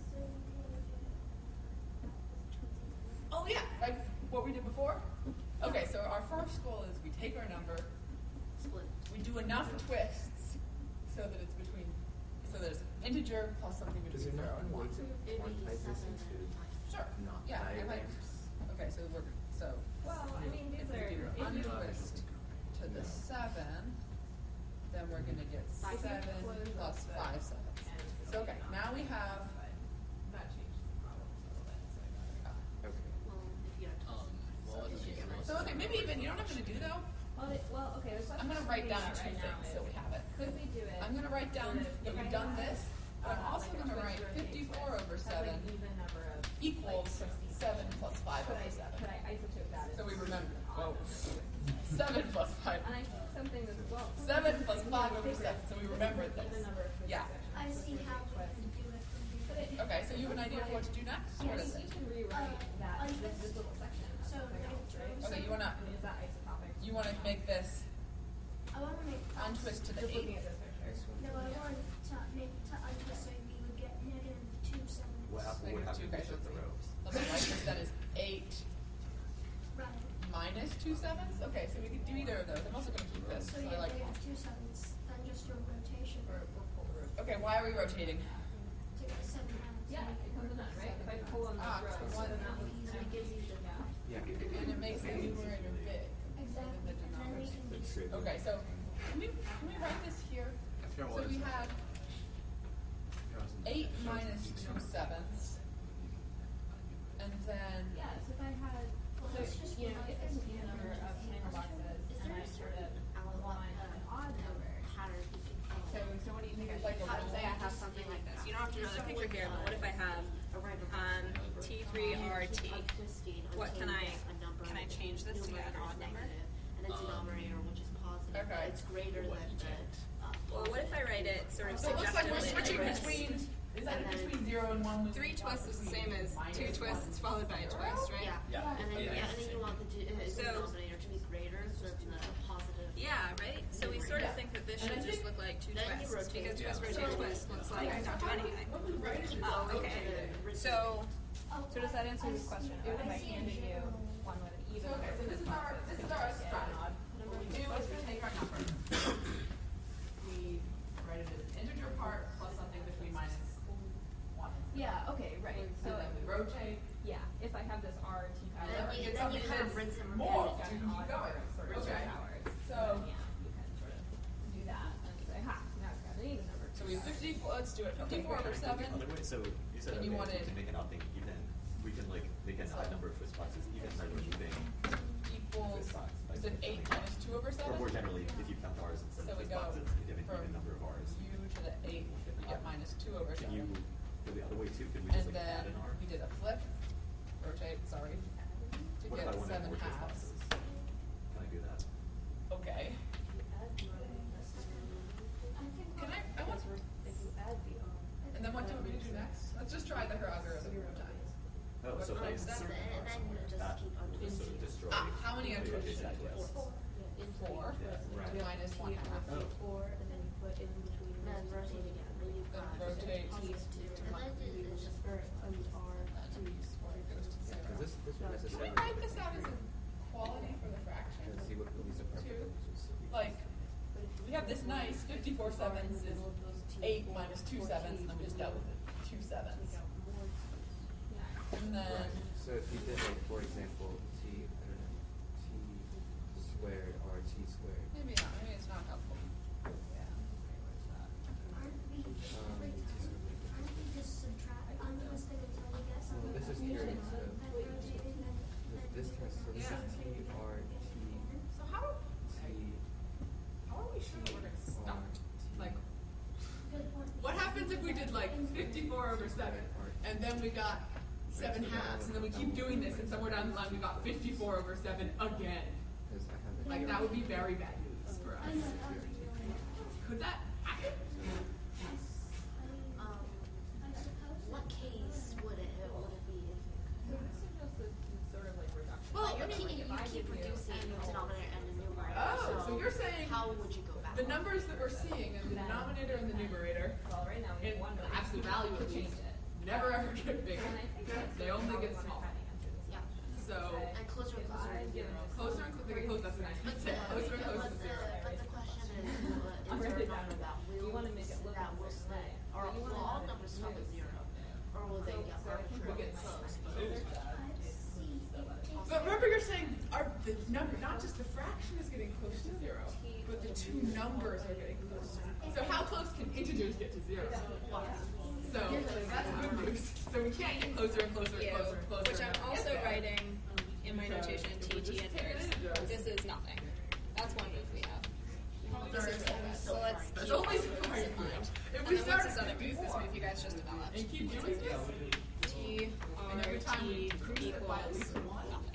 Oh yeah, like what we did before? Okay, so our first goal is we take our number, Split. we do enough twists so that it's between, so there's integer plus something Does between it 0 not and 1. need to It'd be quantize this 7 into Sure. not Yeah, I like. diagrams? Okay, so Well, I mean, if these we are, do if you, untwist to the 7, then we're gonna get 7 plus 5 sevens. So okay, now we have. that changes the problem a little bit, so I got it. Okay. Well, if you have Well, twist. So okay, maybe even you don't have to do though. Well, okay, the question I'm gonna for write me down right two now things is, so we have it. could we do it? I'm gonna write down that we've done this, but I'm also gonna write 54 over 7 even number of equals 7 plus 5 Could over I 7. isotope that? So we as remember. all Whoa. of them? 7 plus 5. And I think something that's, well. 7 plus 5 over 7. So we remember Even this. number of Yeah. I see how we can do it. Okay, so you have an idea of what to do next? What is You it? can rewrite that, this little section as So, something else, right? Okay, you wanna I mean, is that isotopic? you wanna make this I want to make untwist to the Just looking 8. at this picture. No, I want to make to untwist so we would get -2 7. What happened Negative 2, if we okay, so shut the ropes? let me write this. That is 8 Right. minus 2 sevens. Okay, so we can do either of those. I'm also gonna keep this. So So you I like. have 2 7s, then just your rotation Okay, why are we rotating? to get 7 halves. Yeah, it comes in that, right? If I pull on Ah, this so row, one- then that looks It gives you the yeah. Yeah. And it makes the numerator big. Exactly. The And then we denominator. can Okay, so can we write this here? So we had 8 minus 2 sevens, and then Yeah, so if I had, Well, let's just you know, divide if this RT. Untwisting What can I a number. can I change this to get an numerator odd is number? negative, and its denominator, which is positive, Okay. it's greater than the. Well, what if I write it sort of So it looks like we're suggestively switching like this? between. Is that between 0 and 1? 3 twists is the same as 2 twists followed by a twist, right? Yeah. And then you want the So- denominator to be greater, so it's a positive. Yeah, right? So we sort of think that this should just look like 2 Then you twists, rotate. because twist, rotate, twist looks like don't do anything. Oh, okay. So does that answer your question? If I handed you one with an even Okay, so this is our strategy. What we do is we take our number. We write it as an integer part plus something between -1 and 0. Yeah, okay, right. So then we rotate. Yeah, if I have this R T power, And then Get you something kind of that's rinse and more repeat. to keep going. Okay. So yeah, you can sort of do that and say, ha, now it's got an even number. so we have 54. Let's do it. 54 over 7. Other way, so you said And you okay, wanted- to make an odd thing even, we can like make an odd number of twist boxes even by removing Equals, is it 8 minus 2 over 7? or more generally if you count ours instead So of we twist go boxes, you have an from even number of ours. U to the 8, we get minus 2 over 7. Can you go the other way too? Could we just And like then add an R? we did a flip, rotate, sorry, to What if get I wanted 7 more twist halves. boxes? Can I do that? Okay. Can I want, and then what do we do next? Let's just try the algorithm one time. Oh, so if I And then you just that keep will just sort of destroy. How many the untwists rotation should I twist. twist? 4 Right. minus 1 half. Oh. And then you put in between. And then rotate again. Then you've Then got rotate. plus 2. And then it's just Or R to Goes to 0. Because this would Can we necessarily. write this out as a quality for the fraction? Let's see what these are perfect. Like, we have this nice 54 sevenths is 8 minus 2 sevenths, and then we just dealt with it 2 sevenths. And then, So if you did like, for example, T, I don't know, T squared or T squared. maybe not, maybe it's not helpful. Aren't we just untwisting until we get Well, something? this is curious. So Rotating this turns so this is T R T So how are we sure that we're going to stop? Like, what happens if we did like 54 over 7, and then we got 7 halves, and then we keep doing this, and somewhere down the line we got 54 over 7 again? because I have Like, that would be very bad news for us. Could that happen? What case would it be? Well, You keep reducing the denominator and the numerator. Oh, so you're saying how would you go back? the numbers that we're seeing in the denominator and the numerator, Well, right now we in have one, but absolute value at least, never ever get bigger. And I think that's They only get how we're smaller. trying to answer this Yeah. So And closer and closer to 0. closer and closer, that's a nice But one. Closer and closer to 0. but the question is I'll there write a it down. number that You will, wanna make it look that a will certain split? way. Or You will wanna all have it numbers stop at move. 0? Or will they get arbitrarily close? But remember, you're saying the number, not just the fraction is getting close to 0, but the two numbers are getting close. So how close can integers get to 0? So that's good news. So we can't get closer and closer and closer and closer. Which I'm also writing in my notation TT inverse. This is nothing. That's one move we have. This is this. So let's That's keep only this surprising. in mind. If And we then what's start this other move? This move you guys just developed. and keep doing this, T and every time we R T increase it by equals nothing.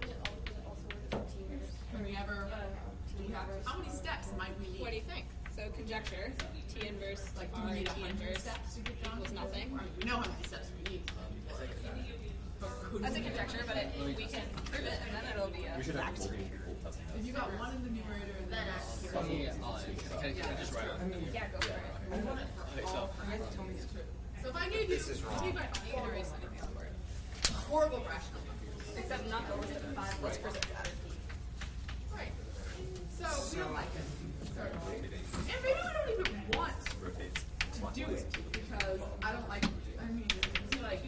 can we ever? Do we have, how many steps might we need? What do you think? So conjecture, T inverse Like, do R we need T 100 inverse steps to get down equals to nothing. I mean, we know how many steps we need. But could That's a we- conjecture, but we can prove it, and then it'll be a We should have fact. multiple people testing If you got one in the numerator and then Yeah, go for it. I want it for all francines too. So if I gave you, You can erase anything on the board. horrible rational numbers. Except not the list of 5. Let's preserve that. Right. So we don't like it. And maybe we don't even want rotates. to do it because I don't like. I mean, it's like.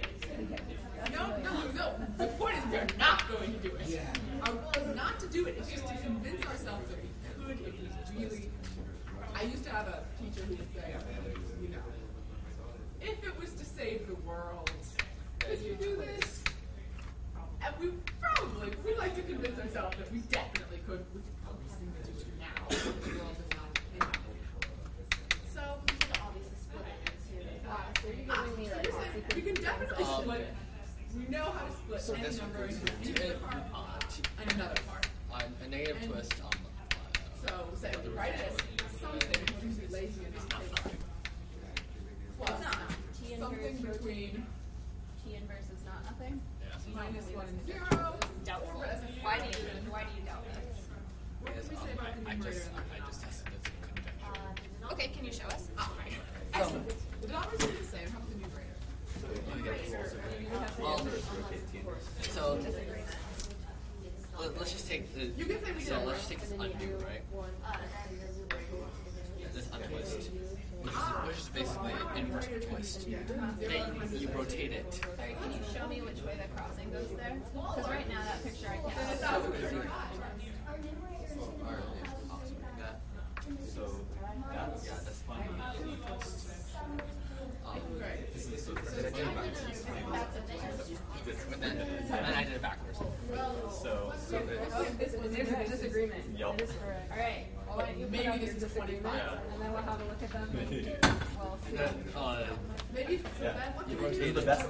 No. The point is we're not going to do it. Our goal is not to do it. It's just to convince ourselves that we could if we really. I used to have a teacher who would say, you know, if it was to save the world, could you do this? And we'd like to convince ourselves that we definitely could. We could probably convince you to now. The world is not. So We could obviously split it into. so you're saying we can definitely split it. We know how to split So any this number would into go either part and another part. A negative And twist on So say we write it as something, we're usually lazy and not say right. Plus T something inverse between T inverse is not nothing. minus 1 and 0. Doubtful. Or as a Why do you function. doubt this? What can we say about the numerator and the I just tested this in conjecture. Okay, can you show us? Excellent. The denominators are the same. How about the numerator? So let's just take the. You can say we so did it let's just take this undo, right? This untwist, which is basically an inverse twist. Then you rotate it. Sorry, can you show me which way the crossing goes there? Because right now that picture I can't. So that's fine. And I did it backwards. So There's a disagreement. Yup. All right. Well, why don't you put up your disagreement, and then we'll have a look at them. We'll see. Maybe so Yeah. then what do You we rotate do? the best.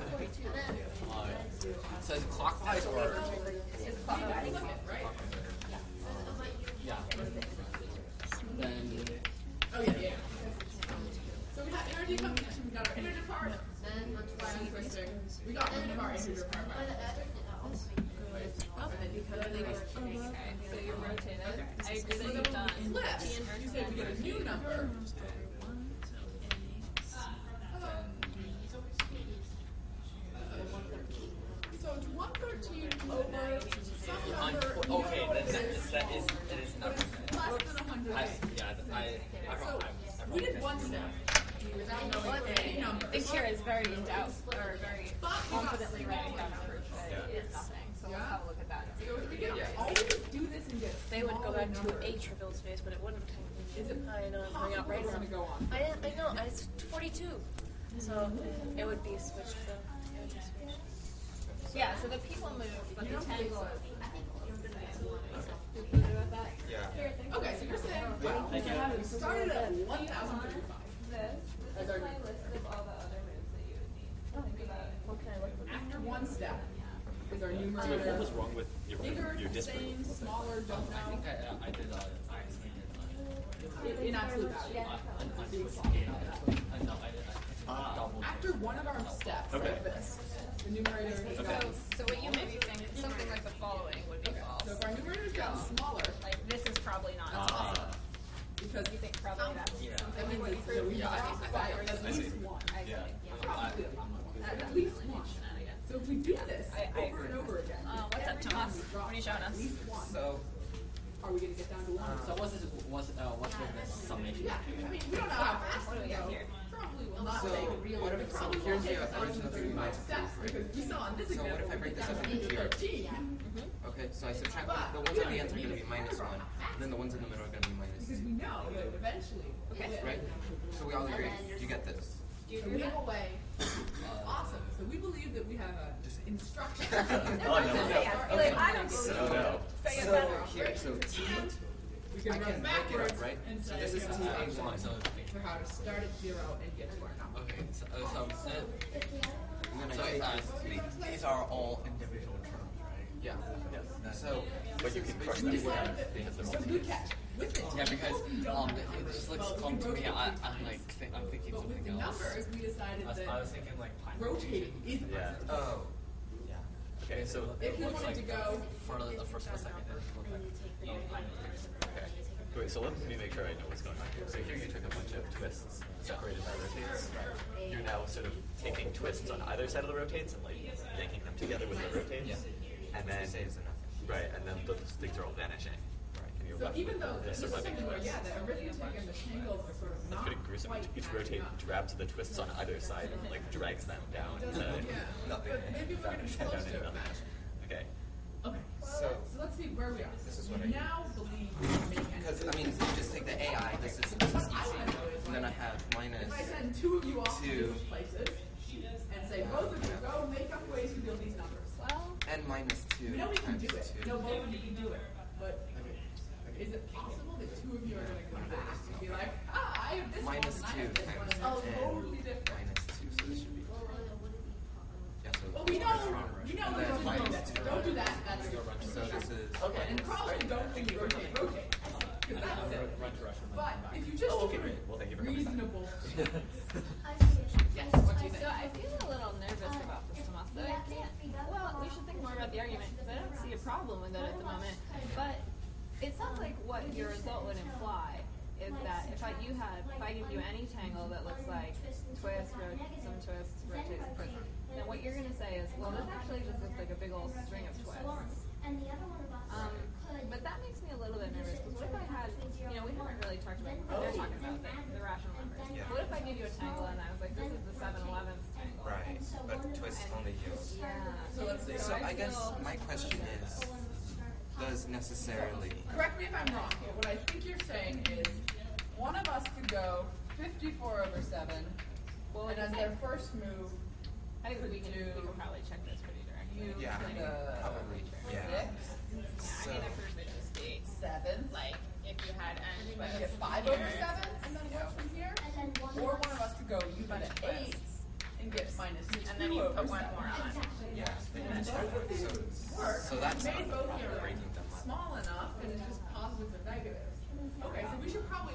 So is it clockwise or? Flip it, right? Yeah. Then Oh yeah. So we have inner decomposition. We got our integer part by untwisting. We got one of our integer part by untwisting. So you rotate it. I agree that you've done Flip. T inverse. You say we get a new number. So it's 113 over some number. okay, then that is nothing. Less than 100. We did one step without knowing any number. This here is very in doubt, or very confidently writing down proof that it is nothing. So let's have a look at that. So if we can always do this and get They would go smaller back to numbers. a trivial space, but it wouldn't technically. Is it I know I'm coming up possible right we're now. going to go on? I know, it's 42. So it would be switched to. Yeah, so the people move, but the tangle is. Yeah. Okay, so you're saying, well, we started at 1,035. This is my list of all the other moves that you would need. Think about it. What can I look for? After one step is our So what numerator. was wrong with your Bigger, disproof? same, smaller, don't I know. think I did. In absolute value. No, I did. Double. After one of our steps, Okay. like this, the numerator is So what you maybe think, something like the following would be false. So if our numerator's gotten smaller, Like this is probably not something. because You think probably that's Yeah. that means that we classify at least one. I see. Probably at least one. So if we do this I over and over again, What's up, every time Thomas? we drop What are you showing at us? least one, So are we going to get down to one? So what's with this summation? Yeah, I mean, we don't know how fast What do we got go. here? Probably will not So, take real. what if- Probably here's won't take the original 135 steps because we saw in this So what example. if I break this up into tier? 13 Okay, so I subtract the ones at the end are going to be minus 1, then the ones in the middle are going to be minus because 2. we know that eventually. Right? So we all agree. You get this. So we have a way. Awesome. So we believe that we have a instruction. Oh, no. Like, I don't believe Oh, no. Say it So better. here, so T, We can I run can break it backwards up, right? and So say this is we have TA1. for how to start at 0 and get to our number. Okay, so And then so I take these are all individual terms, right? yeah. So But you can crush them because they're So multiple. good catch. With it. Yeah, because it just looks calm to me. I'm thinking But with something the else. numbers, we decided I that was thinking like rotating is Yeah. Oh. Yeah. Okay, so if we looks wanted to go. for the first or second, it looked like okay. Wait, so let me make sure I know what's going on here. So here you took a bunch of twists separated by rotates. You're now sort of taking twists on either side of the rotates and like yanking them together with the rotates. And then Saves enough. right, and then those things are all vanishing. Right. And you're So left even with though this this is sort of something where, yeah, the arithmetic and the tangles are sort of That's not pretty gruesome. quite Each matching rotate up. grabs the twists on either side and like drags them down to Yeah, nothing. but maybe we're going to be Down close to to it. nothing. Okay. Okay, So, so let's see where we are. This is We what I now believe we can make because, I mean, if you just take the AI, this is easy. And then I have minus If I send two of you off to 2 different places and say both of you go make up ways to build these numbers. Well, and minus 2 We know we can times do it. 2. We know both of you can do it. But is it possible that two of you are going to come back and be like, I have this Minus one and I 2 have this one, times and it's 10 totally different? minus 2, so this should be. Yeah, so Well, we we know we And don't then do minus that. 2. Don't do that. That's So this is Okay. and probably don't think rotate. Because that's it. But if you just Oh, okay, do great. Well, thank you for coming back. reasonable. I see it. Yes, what do you So think? I feel a little nervous about this, Tomas. But I can't. Well, we should think more about the argument because I don't see a problem with it at the moment. But it sounds like what your result would imply is that if I give you any tangle that looks like twist, rotate, some twists, rotate, some twists, then what you're gonna say is, well, this actually just looks like a big old string of twists. But that makes me a little bit nervous because what if I had, we haven't really talked about, they're talking about the rational numbers. Yeah. What if I give you a tangle and I was like, this is the 7/11th tangle? right, but twist only yields. Yeah. So let's see. So I feel- guess my question is, does necessarily Correct me if I'm wrong here. What I think you're saying is one of us could go 54/7, Well, and as their first move, I think we can do- probably check this pretty directly. you Yeah, could probably. Yeah. 6, I mean, at first it just be 7, like if you had n, like get 5/7, and then work from here. Or one of us could go, you got an 8 and get minus 2 and then you put one over more 7. on. Yeah. Work. So that's made both not here breaking them up. small enough, and it's just positives and negatives. Okay, so we should probably,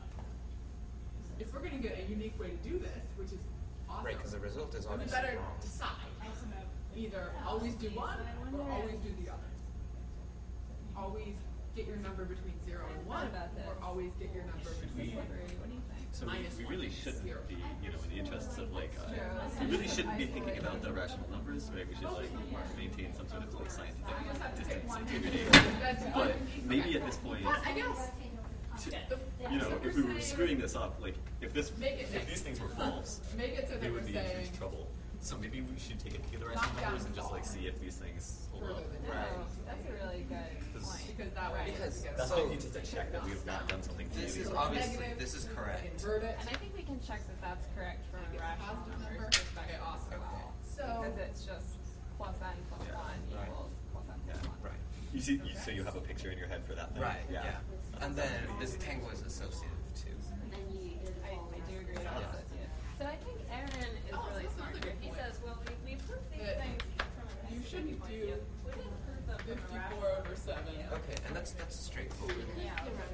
if we're going to get a unique way to do this, which is awesome, Right, because the result is we obviously better wrong. decide. Either always do one or always do the other. Always get your number between 0 and 1, about this. or always get your number between What do you think? So minus we 1 really and shouldn't 0. be, in the interests of we really shouldn't be thinking about the rational numbers, right? We should maintain some sort of scientific distance integrity. But maybe at this point, But I guess, if we were screwing this up, if these things were false, make it so we that we're would be in saying huge trouble. So maybe we should take the rational numbers and just see if these things hold up. Oh, that's a really good point. because that way. Because That's so maybe just a check that we have not done something this is really obviously Negative, this is correct. Invert it. And I think we can check that that's correct from a rational Positive numbers number. perspective Okay, awesome. as well. So- Because it's just plus n plus 1 equals plus n plus 1. Right. You see, so you have a picture in your head for that thing. Right. Yeah. And then this tangle is associative too. I do agree with that. So I think Aaron is Oh, really that's smart another here. good He point. says, well, we proved these That things from a you x shouldn't point of do view. We didn't prove them from a rational 54/7. Okay, and that's straightforward. Yeah.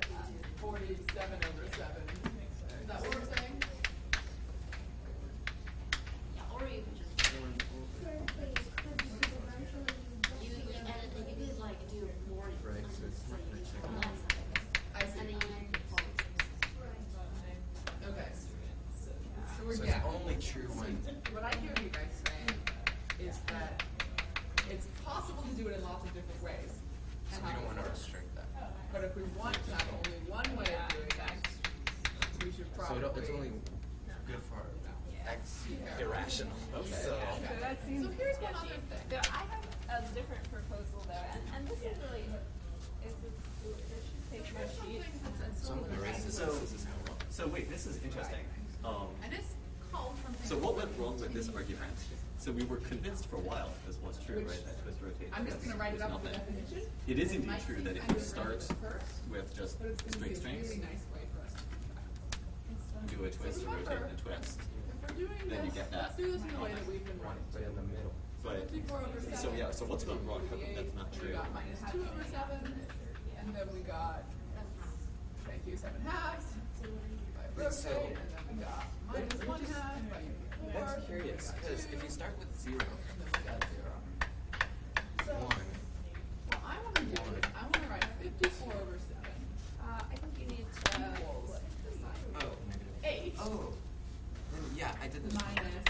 47/7. Is that what we're saying? Or you could just you could do more. Right, so it's not the check. I see. And then you Okay. So So we're it's yeah. only true when What I hear you guys saying is that it's possible to do it in lots of different ways. so we don't want to restrict that. But if we want to have only one way of doing that, we should So probably. it's only good for X irrational. Okay. So So that seems So here's one sketchy. other thing. So I have a different proposal though, and this is really, this should take my sheet. someone erases So- this is how wrong. So wait, this is interesting. And it's called something. So what went wrong with this argument? So we were convinced for a while this was true, Which- right? That twist rotate. I'm just going to write it up with the definition. It is It indeed might true seem that if kind you of start random at first, with just but it's going to straight be a strings, really nice way for us to do a twist, a rotate, and a twist. If we're doing Then you this, get that. let's do this in the way that we've been running. Right in the middle. But 54/7. so yeah, so what's gone wrong? How come that's not We true? got minus 2/7, and then we got, thank you, 7/2. But so- And then we got minus 1/2 by 4. That's curious because if you start with 0, And then we got 0. So, 1, what I want to do is, I want to write 54/7 I think you need to, equals oh, negative 8 Oh, then yeah, I did this wrong. minus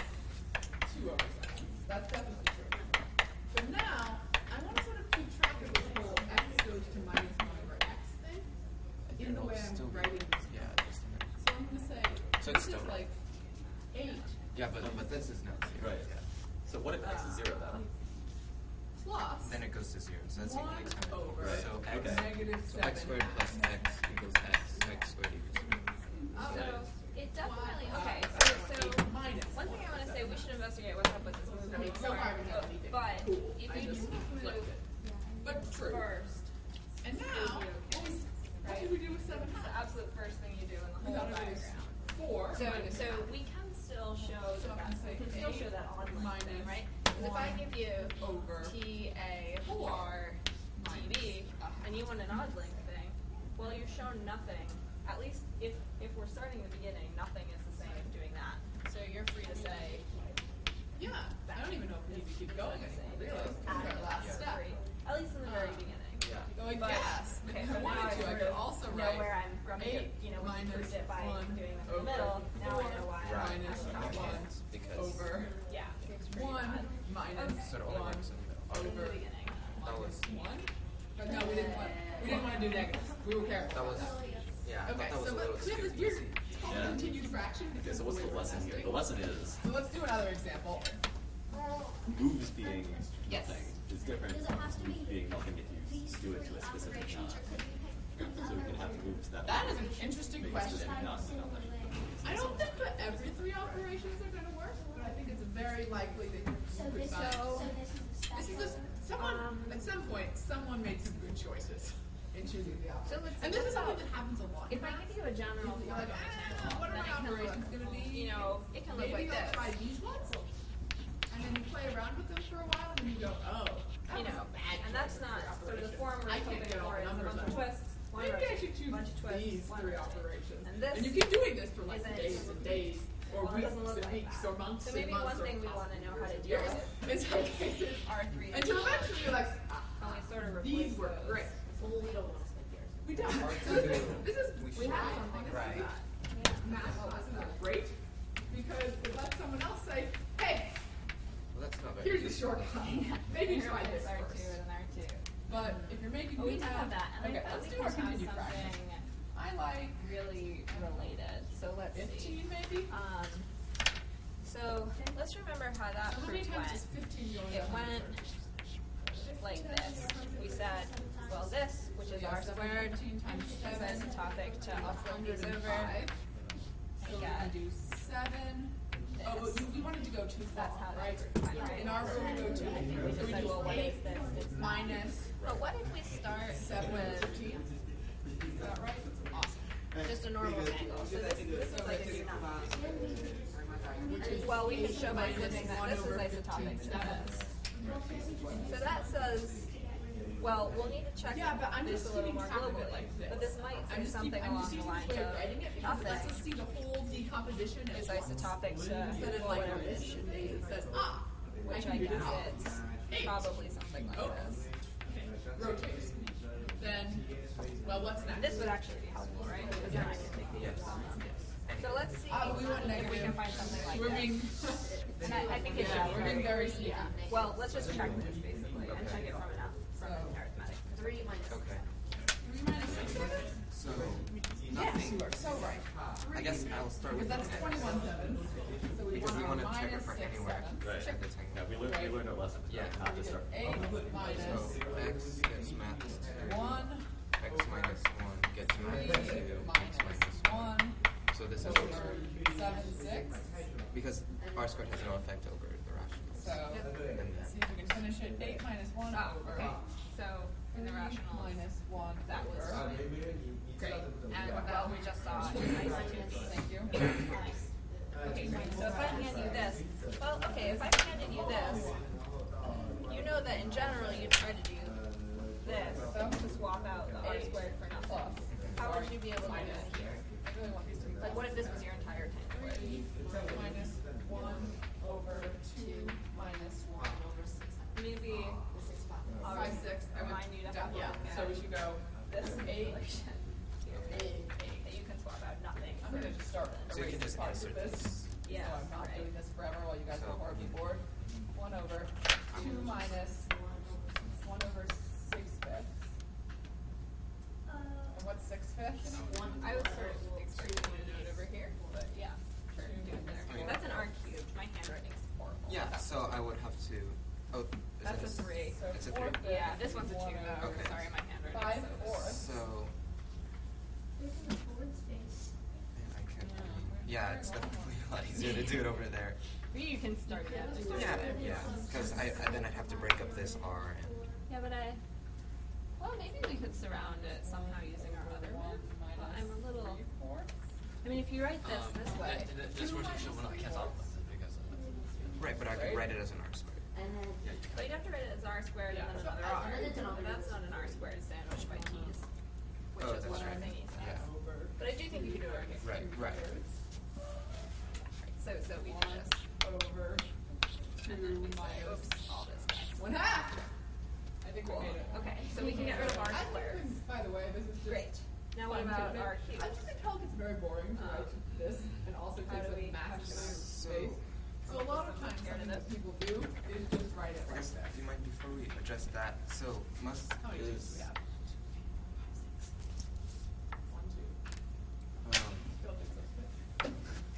2/7. That's definitely true. So now, I want to sort of keep track of this whole x goes to minus 1 over x thing in the It'll way I'm still be- writing this. Yeah, just a minute. So I'm going to say, So this it's is still like 8 Yeah, but this is not 0. Right. Yeah. So what if x is 0 though? plus Then it goes to 0. So that's 1 equally time. over Right. So x, Okay. negative so 7. x squared plus x equals x. X squared equals 0. so it definitely, okay, so minus one thing I want to say, we should investigate what's up with this move I mean, so more. far I haven't done anything But cool. if I you just do this flipped move it. But true. first, And now, what did we do with 7 it's the absolute first thing you do in the We whole thought it was diagram. 4 minus So half. we can still show So I'm that, gonna say we can still show 8 that odd line thing, minus right? Because if I 1 want an odd length thing. Well, you're shown nothing. At least if we're starting at the beginning, nothing is the same as doing that. So you're free to say. Yeah, I don't even know if we need to keep going anymore. Really, this is our last Yeah, step. free. At least in the very beginning. Yeah. So I But- guess okay, if so I now wanted to, I sort could of also know write where I'm from. 8 We minus proved it by 1 doing them in the over middle. Now I 4 know why. minus I'm not 1 Because- over Yeah. It's pretty 1 odd. minus So it only 1 works in the middle. In the over beginning. That was 1. But no, we didn't want to do negatives. We were careful. that was yeah. I Okay, thought that was so a little we have too this weird, easy. it's called Yeah. continued fraction. Okay, because so what's of the way we're lesson here? testing. The lesson is So let's do another example. moves being Yes. nothing is different Does it from have to moves be being nothing if you these do it to three a specific operations, knot. or could we pick So we can have moves that That is an interesting make a question. specific knot do nothing. I don't think that every 3 operations are going to work, but I think it's very likely that So you could this is find. so this is the This is special. someone at some point someone made some good choices in choosing the So operations. let's And think this is something about- that happens a lot. If I give you a general You're form like, of an example, what are then my it can operations look, going to be? you know, it can look Maybe like I'll this. try these ones, and then you play around with them for a while, and then you go, oh, that You was know, a bad and that's choice not for sort of the operation. form we're I can't hoping get all for is a numbers bunch of out. twists, one Maybe I rotation, should choose bunch of twists, these one 3 rotation. operations. And this you keep doing this for like isn't- days and days, or well, it weeks doesn't look and like weeks, that. or months So and maybe months, one or thing we want to know how to do years. with In some cases, are 3 and until 4. eventually you're like, And we sort of these replace were those. great. We don't want to spend years. We don't. Hard So to this do. this is We have why, something honestly, like that. math lessons are great because it lets someone else say, hey, Well, that's not very here's a easy. shortcut. Maybe try Here's this R2 first. and an R2. But if you're making Well, we new do have math, that, and okay, I let's bet do we our can have continued fraction. something I like really related. So let's see. 15 maybe. So let's remember how that So how many proof times went. is 15 going It to went like this. We said, well, this, which is r squared, 15 times is 7 isotopic to I'll flip these over 105. So and we're get going to do 7. Oh, but this. we wanted to go too far, That's how that right? proof went, right? In our rule, we go too I think we So just we said, do well, what 8 is this? It's not. minus But what if we start 7 over with 15. Is that right? Awesome. just a normal angle? So this is like a unit. Which is Well, we can show by minus flipping that 1 this is over isotopic 15 to this. So that says, well, we'll need to check Yeah, but I'm this just a little keeping more track of it globally. like this. But this might say something I'm along just the using lines this way of of writing it because it lets us nothing see the whole decomposition at is once. isotopic to Instead of like whatever this this should be. It says, ah, Which can I do guess this. it's 8. probably something like Oh. this. Rotate. Then, well, what's next? This would actually be helpful, right? Because then I can take these Yes. So let's see We want if we negative. can find something like We're this. being, And I think it should yeah, be we're being very sneaky. yeah. Well, let's just check this basically and check it from an arithmetic. 3 minus Okay. 3 minus 6. So Yes, nothing. you are so right. I guess I'll start with Because that's X. 21/7. So we Because we want want to check it minus for 6 anywhere. sevenths. Right. Check the tangle. Yeah, we learned our lesson. Yeah. Not to start. 8 minus So X gets mapped to 1 X minus 1 gets mapped to X minus minus 1. 1 So this is over 7, 6. because r squared has no effect over the rationals. So let's see if we can finish it. 8 minus 1 over. Okay. So in the 3 rationals, minus 1 that was over. great. And well, we just saw Thank you. Okay, great. So if I hand you this, well, okay, if I handed you this, you know that in general you try to do this to swap out the r squared for nothing. How would you be able to do it here? I really want these to be Like, what if this was your entire tangle? 3 minus 1 over 2 minus 1 over 6. Maybe I'll 5, 6. I would remind you to have a yeah. look So at we should go this 8. relation here. 8. That you can swap out nothing. I'm going to just start So you can erasing just parts of insert this. this. Yeah, So I'm not right. doing this forever while you guys So- are horribly bored. 1 over 2 minus 1 over 6 fifths. And what's 6 fifths? I was sort of expecting you to do it over here, but yeah, sure, do it there. That's an r cubed. My handwriting's horrible. Yeah, so I would have to. Oh, is That's it a 3. So It's a 4 3. fifths Yeah, this one's a 2 is 1 though. over Okay. Sorry, my 5 handwriting's so fourths. So There's no board space. I can. Yeah, it's definitely a lot easier to do it over there. You can start it. Just do it Yeah, there. yeah. Because then I'd have to break up this r and. Yeah, but well, maybe we could surround it somehow using our other one. But I'm a little. 3/4. I mean, if you write this way. This version will not cancel out because of that. Right, but I could write it as an r squared. And then But you'd have to write it as r squared and then Yeah. another r. But that's not an r squared sandwiched by t So we do this. Over 2 And then we say, minus oops, all this guys. 1/2. I think we made it. Okay, so we can get rid of our I think squares. by the way, this is just Great. Now what about fun-tuning. our cubes? I just think calc is very boring to write this and also How takes do we up massive have amount of So- space. So a lot of times Get rid something of that people do is just write it I like guess, that. do you mind before we address that? So must How many cubes do is we have? 1, 2. Still takes up space.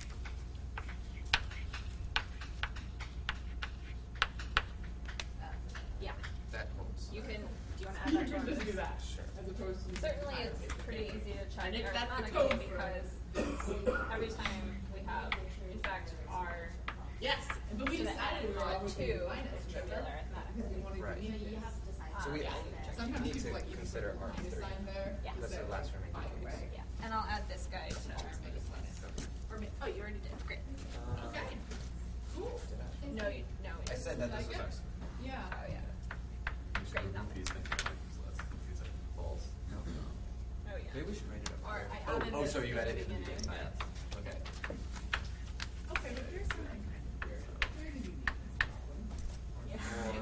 Yeah. that holds. You can, do you want to add that to You our can just do list? that. Sure. As opposed to Certainly, it's pretty easy to check And it- that's the arithmetically code for because every time we have, in fact, our Yes, but we to the decided we end were on always 2 doing is minus, trivial remember? arithmetic. Because we wanted Right. to do You this. have to decide. So we yeah. Sometimes need people to like even consider put our minus three. sign there. Yeah. to That's say, the last like, remaining by the case. way. Yeah, and I'll add this guy to our biggest list. Or oh, you already did. Great. Okay. Cool. No, no. I said that this was Like it? ours. Yeah. Oh yeah. Great. These things are like, so that's these are false. No. Oh yeah. Maybe we should write it up. Or I Oh, added oh, this so you at added the it in the beginning, beginning. but Okay. Okay, but here's something kind of weird. Where did you need this problem? yeah.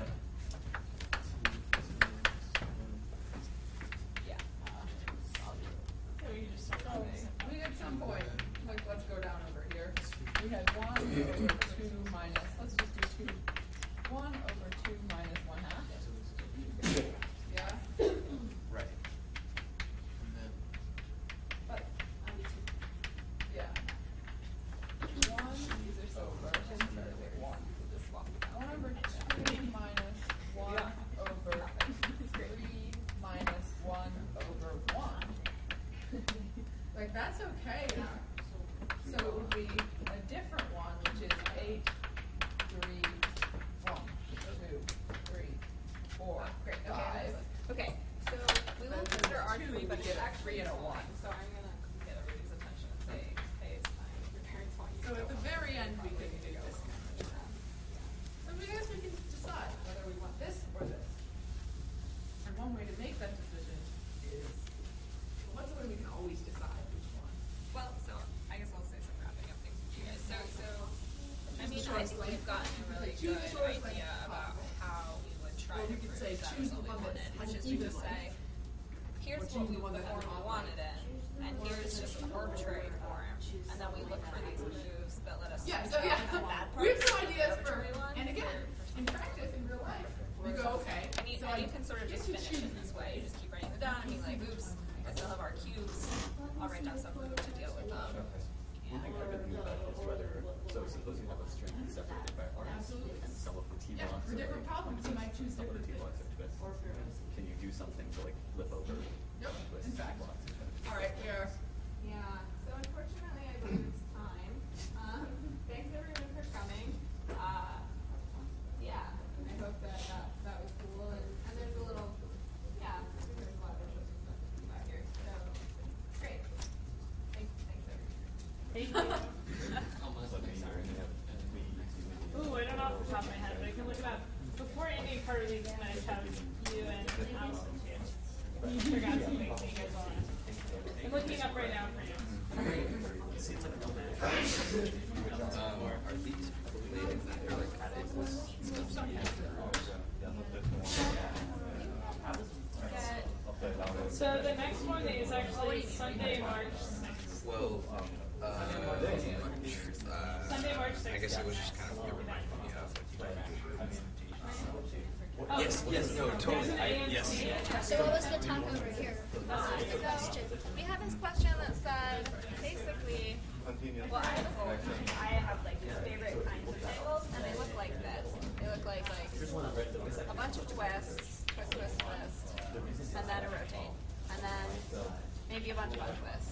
Yeah. So you just start saying, we at some point, like let's go down over here. We had 1 over 2 minus, let's just do 2. 1 over 2 minus 1/2. Yeah? Right. And then But Yeah. 1 is over. 1. just swap it out. 1 over 2 minus 1 over 3 minus 1 over 1. Like, that's okay. So it would be a different one, which is 8, 3, 1, 2, 3, 4, Great. 5. Okay. So we will Then consider our two, 3, but we it's get a actually 3 and a 1. So I'm gonna get everybody's attention and say, hey, it's fine. Your parents want you So to at go the home. very end, we Probably can need to do go this home. kind of stuff. So I guess we can decide whether we want this or this. And one way to make that decision is, well, what's the way we can always decide which one? Well, so I guess I'll say some wrapping up things with you guys. So I mean, Choose the I choice, think like- we've gotten a really choose good the choice, like, idea about how we would try Or to we could prove say, that choose was the what we one that wanted, has which is an we even just life. say, here's Or what choose we the one that has form an we odd wanted life. in, and here's just an arbitrary form, and then we look for these moves that let us Yeah, so decide yeah, that that we have part's some the ideas for, arbitrary one and again, for in practice, in real life, we go, okay, And you, so and I you can sort of get just to finish choose it this way. You just keep writing it down and being like, oops, I still have our cubes. I'll write down some move to deal with them. One thing I've been thinking about is whether, so suppose you have a string separated by arms, and some of the t Yeah, blocks for different problems, you might choose some of the different t blocks things. are twists. Can you do something to like flip over Yep, twists in fact. blocks? All right, we are. Yeah, so unfortunately I believe it's time. Thanks everyone for coming. Yeah, I hope that was cool. And there's a little, yeah, I think there's a lot of interesting stuff to think about here. So, great. Thanks everyone. Ooh, I don't know off the top of my head, but I can look it up. Before any part of these, can I have you and Allison too? You figure out something that you guys want. I'm looking up right now for you. are these related? They're like added So the next one is actually Sunday, March 6th. Well, Sunday, March 6th. I guess it was just kind of reminding me of Oh. Yes, no, totally. Yes. So what was the top over here? What was the question? We have this question that said, basically, well, I have like these favorite kinds of tangles, and they look like this. They look like a bunch of twists, twist, twist, twist, and then a rotate, and then maybe a bunch of untwists.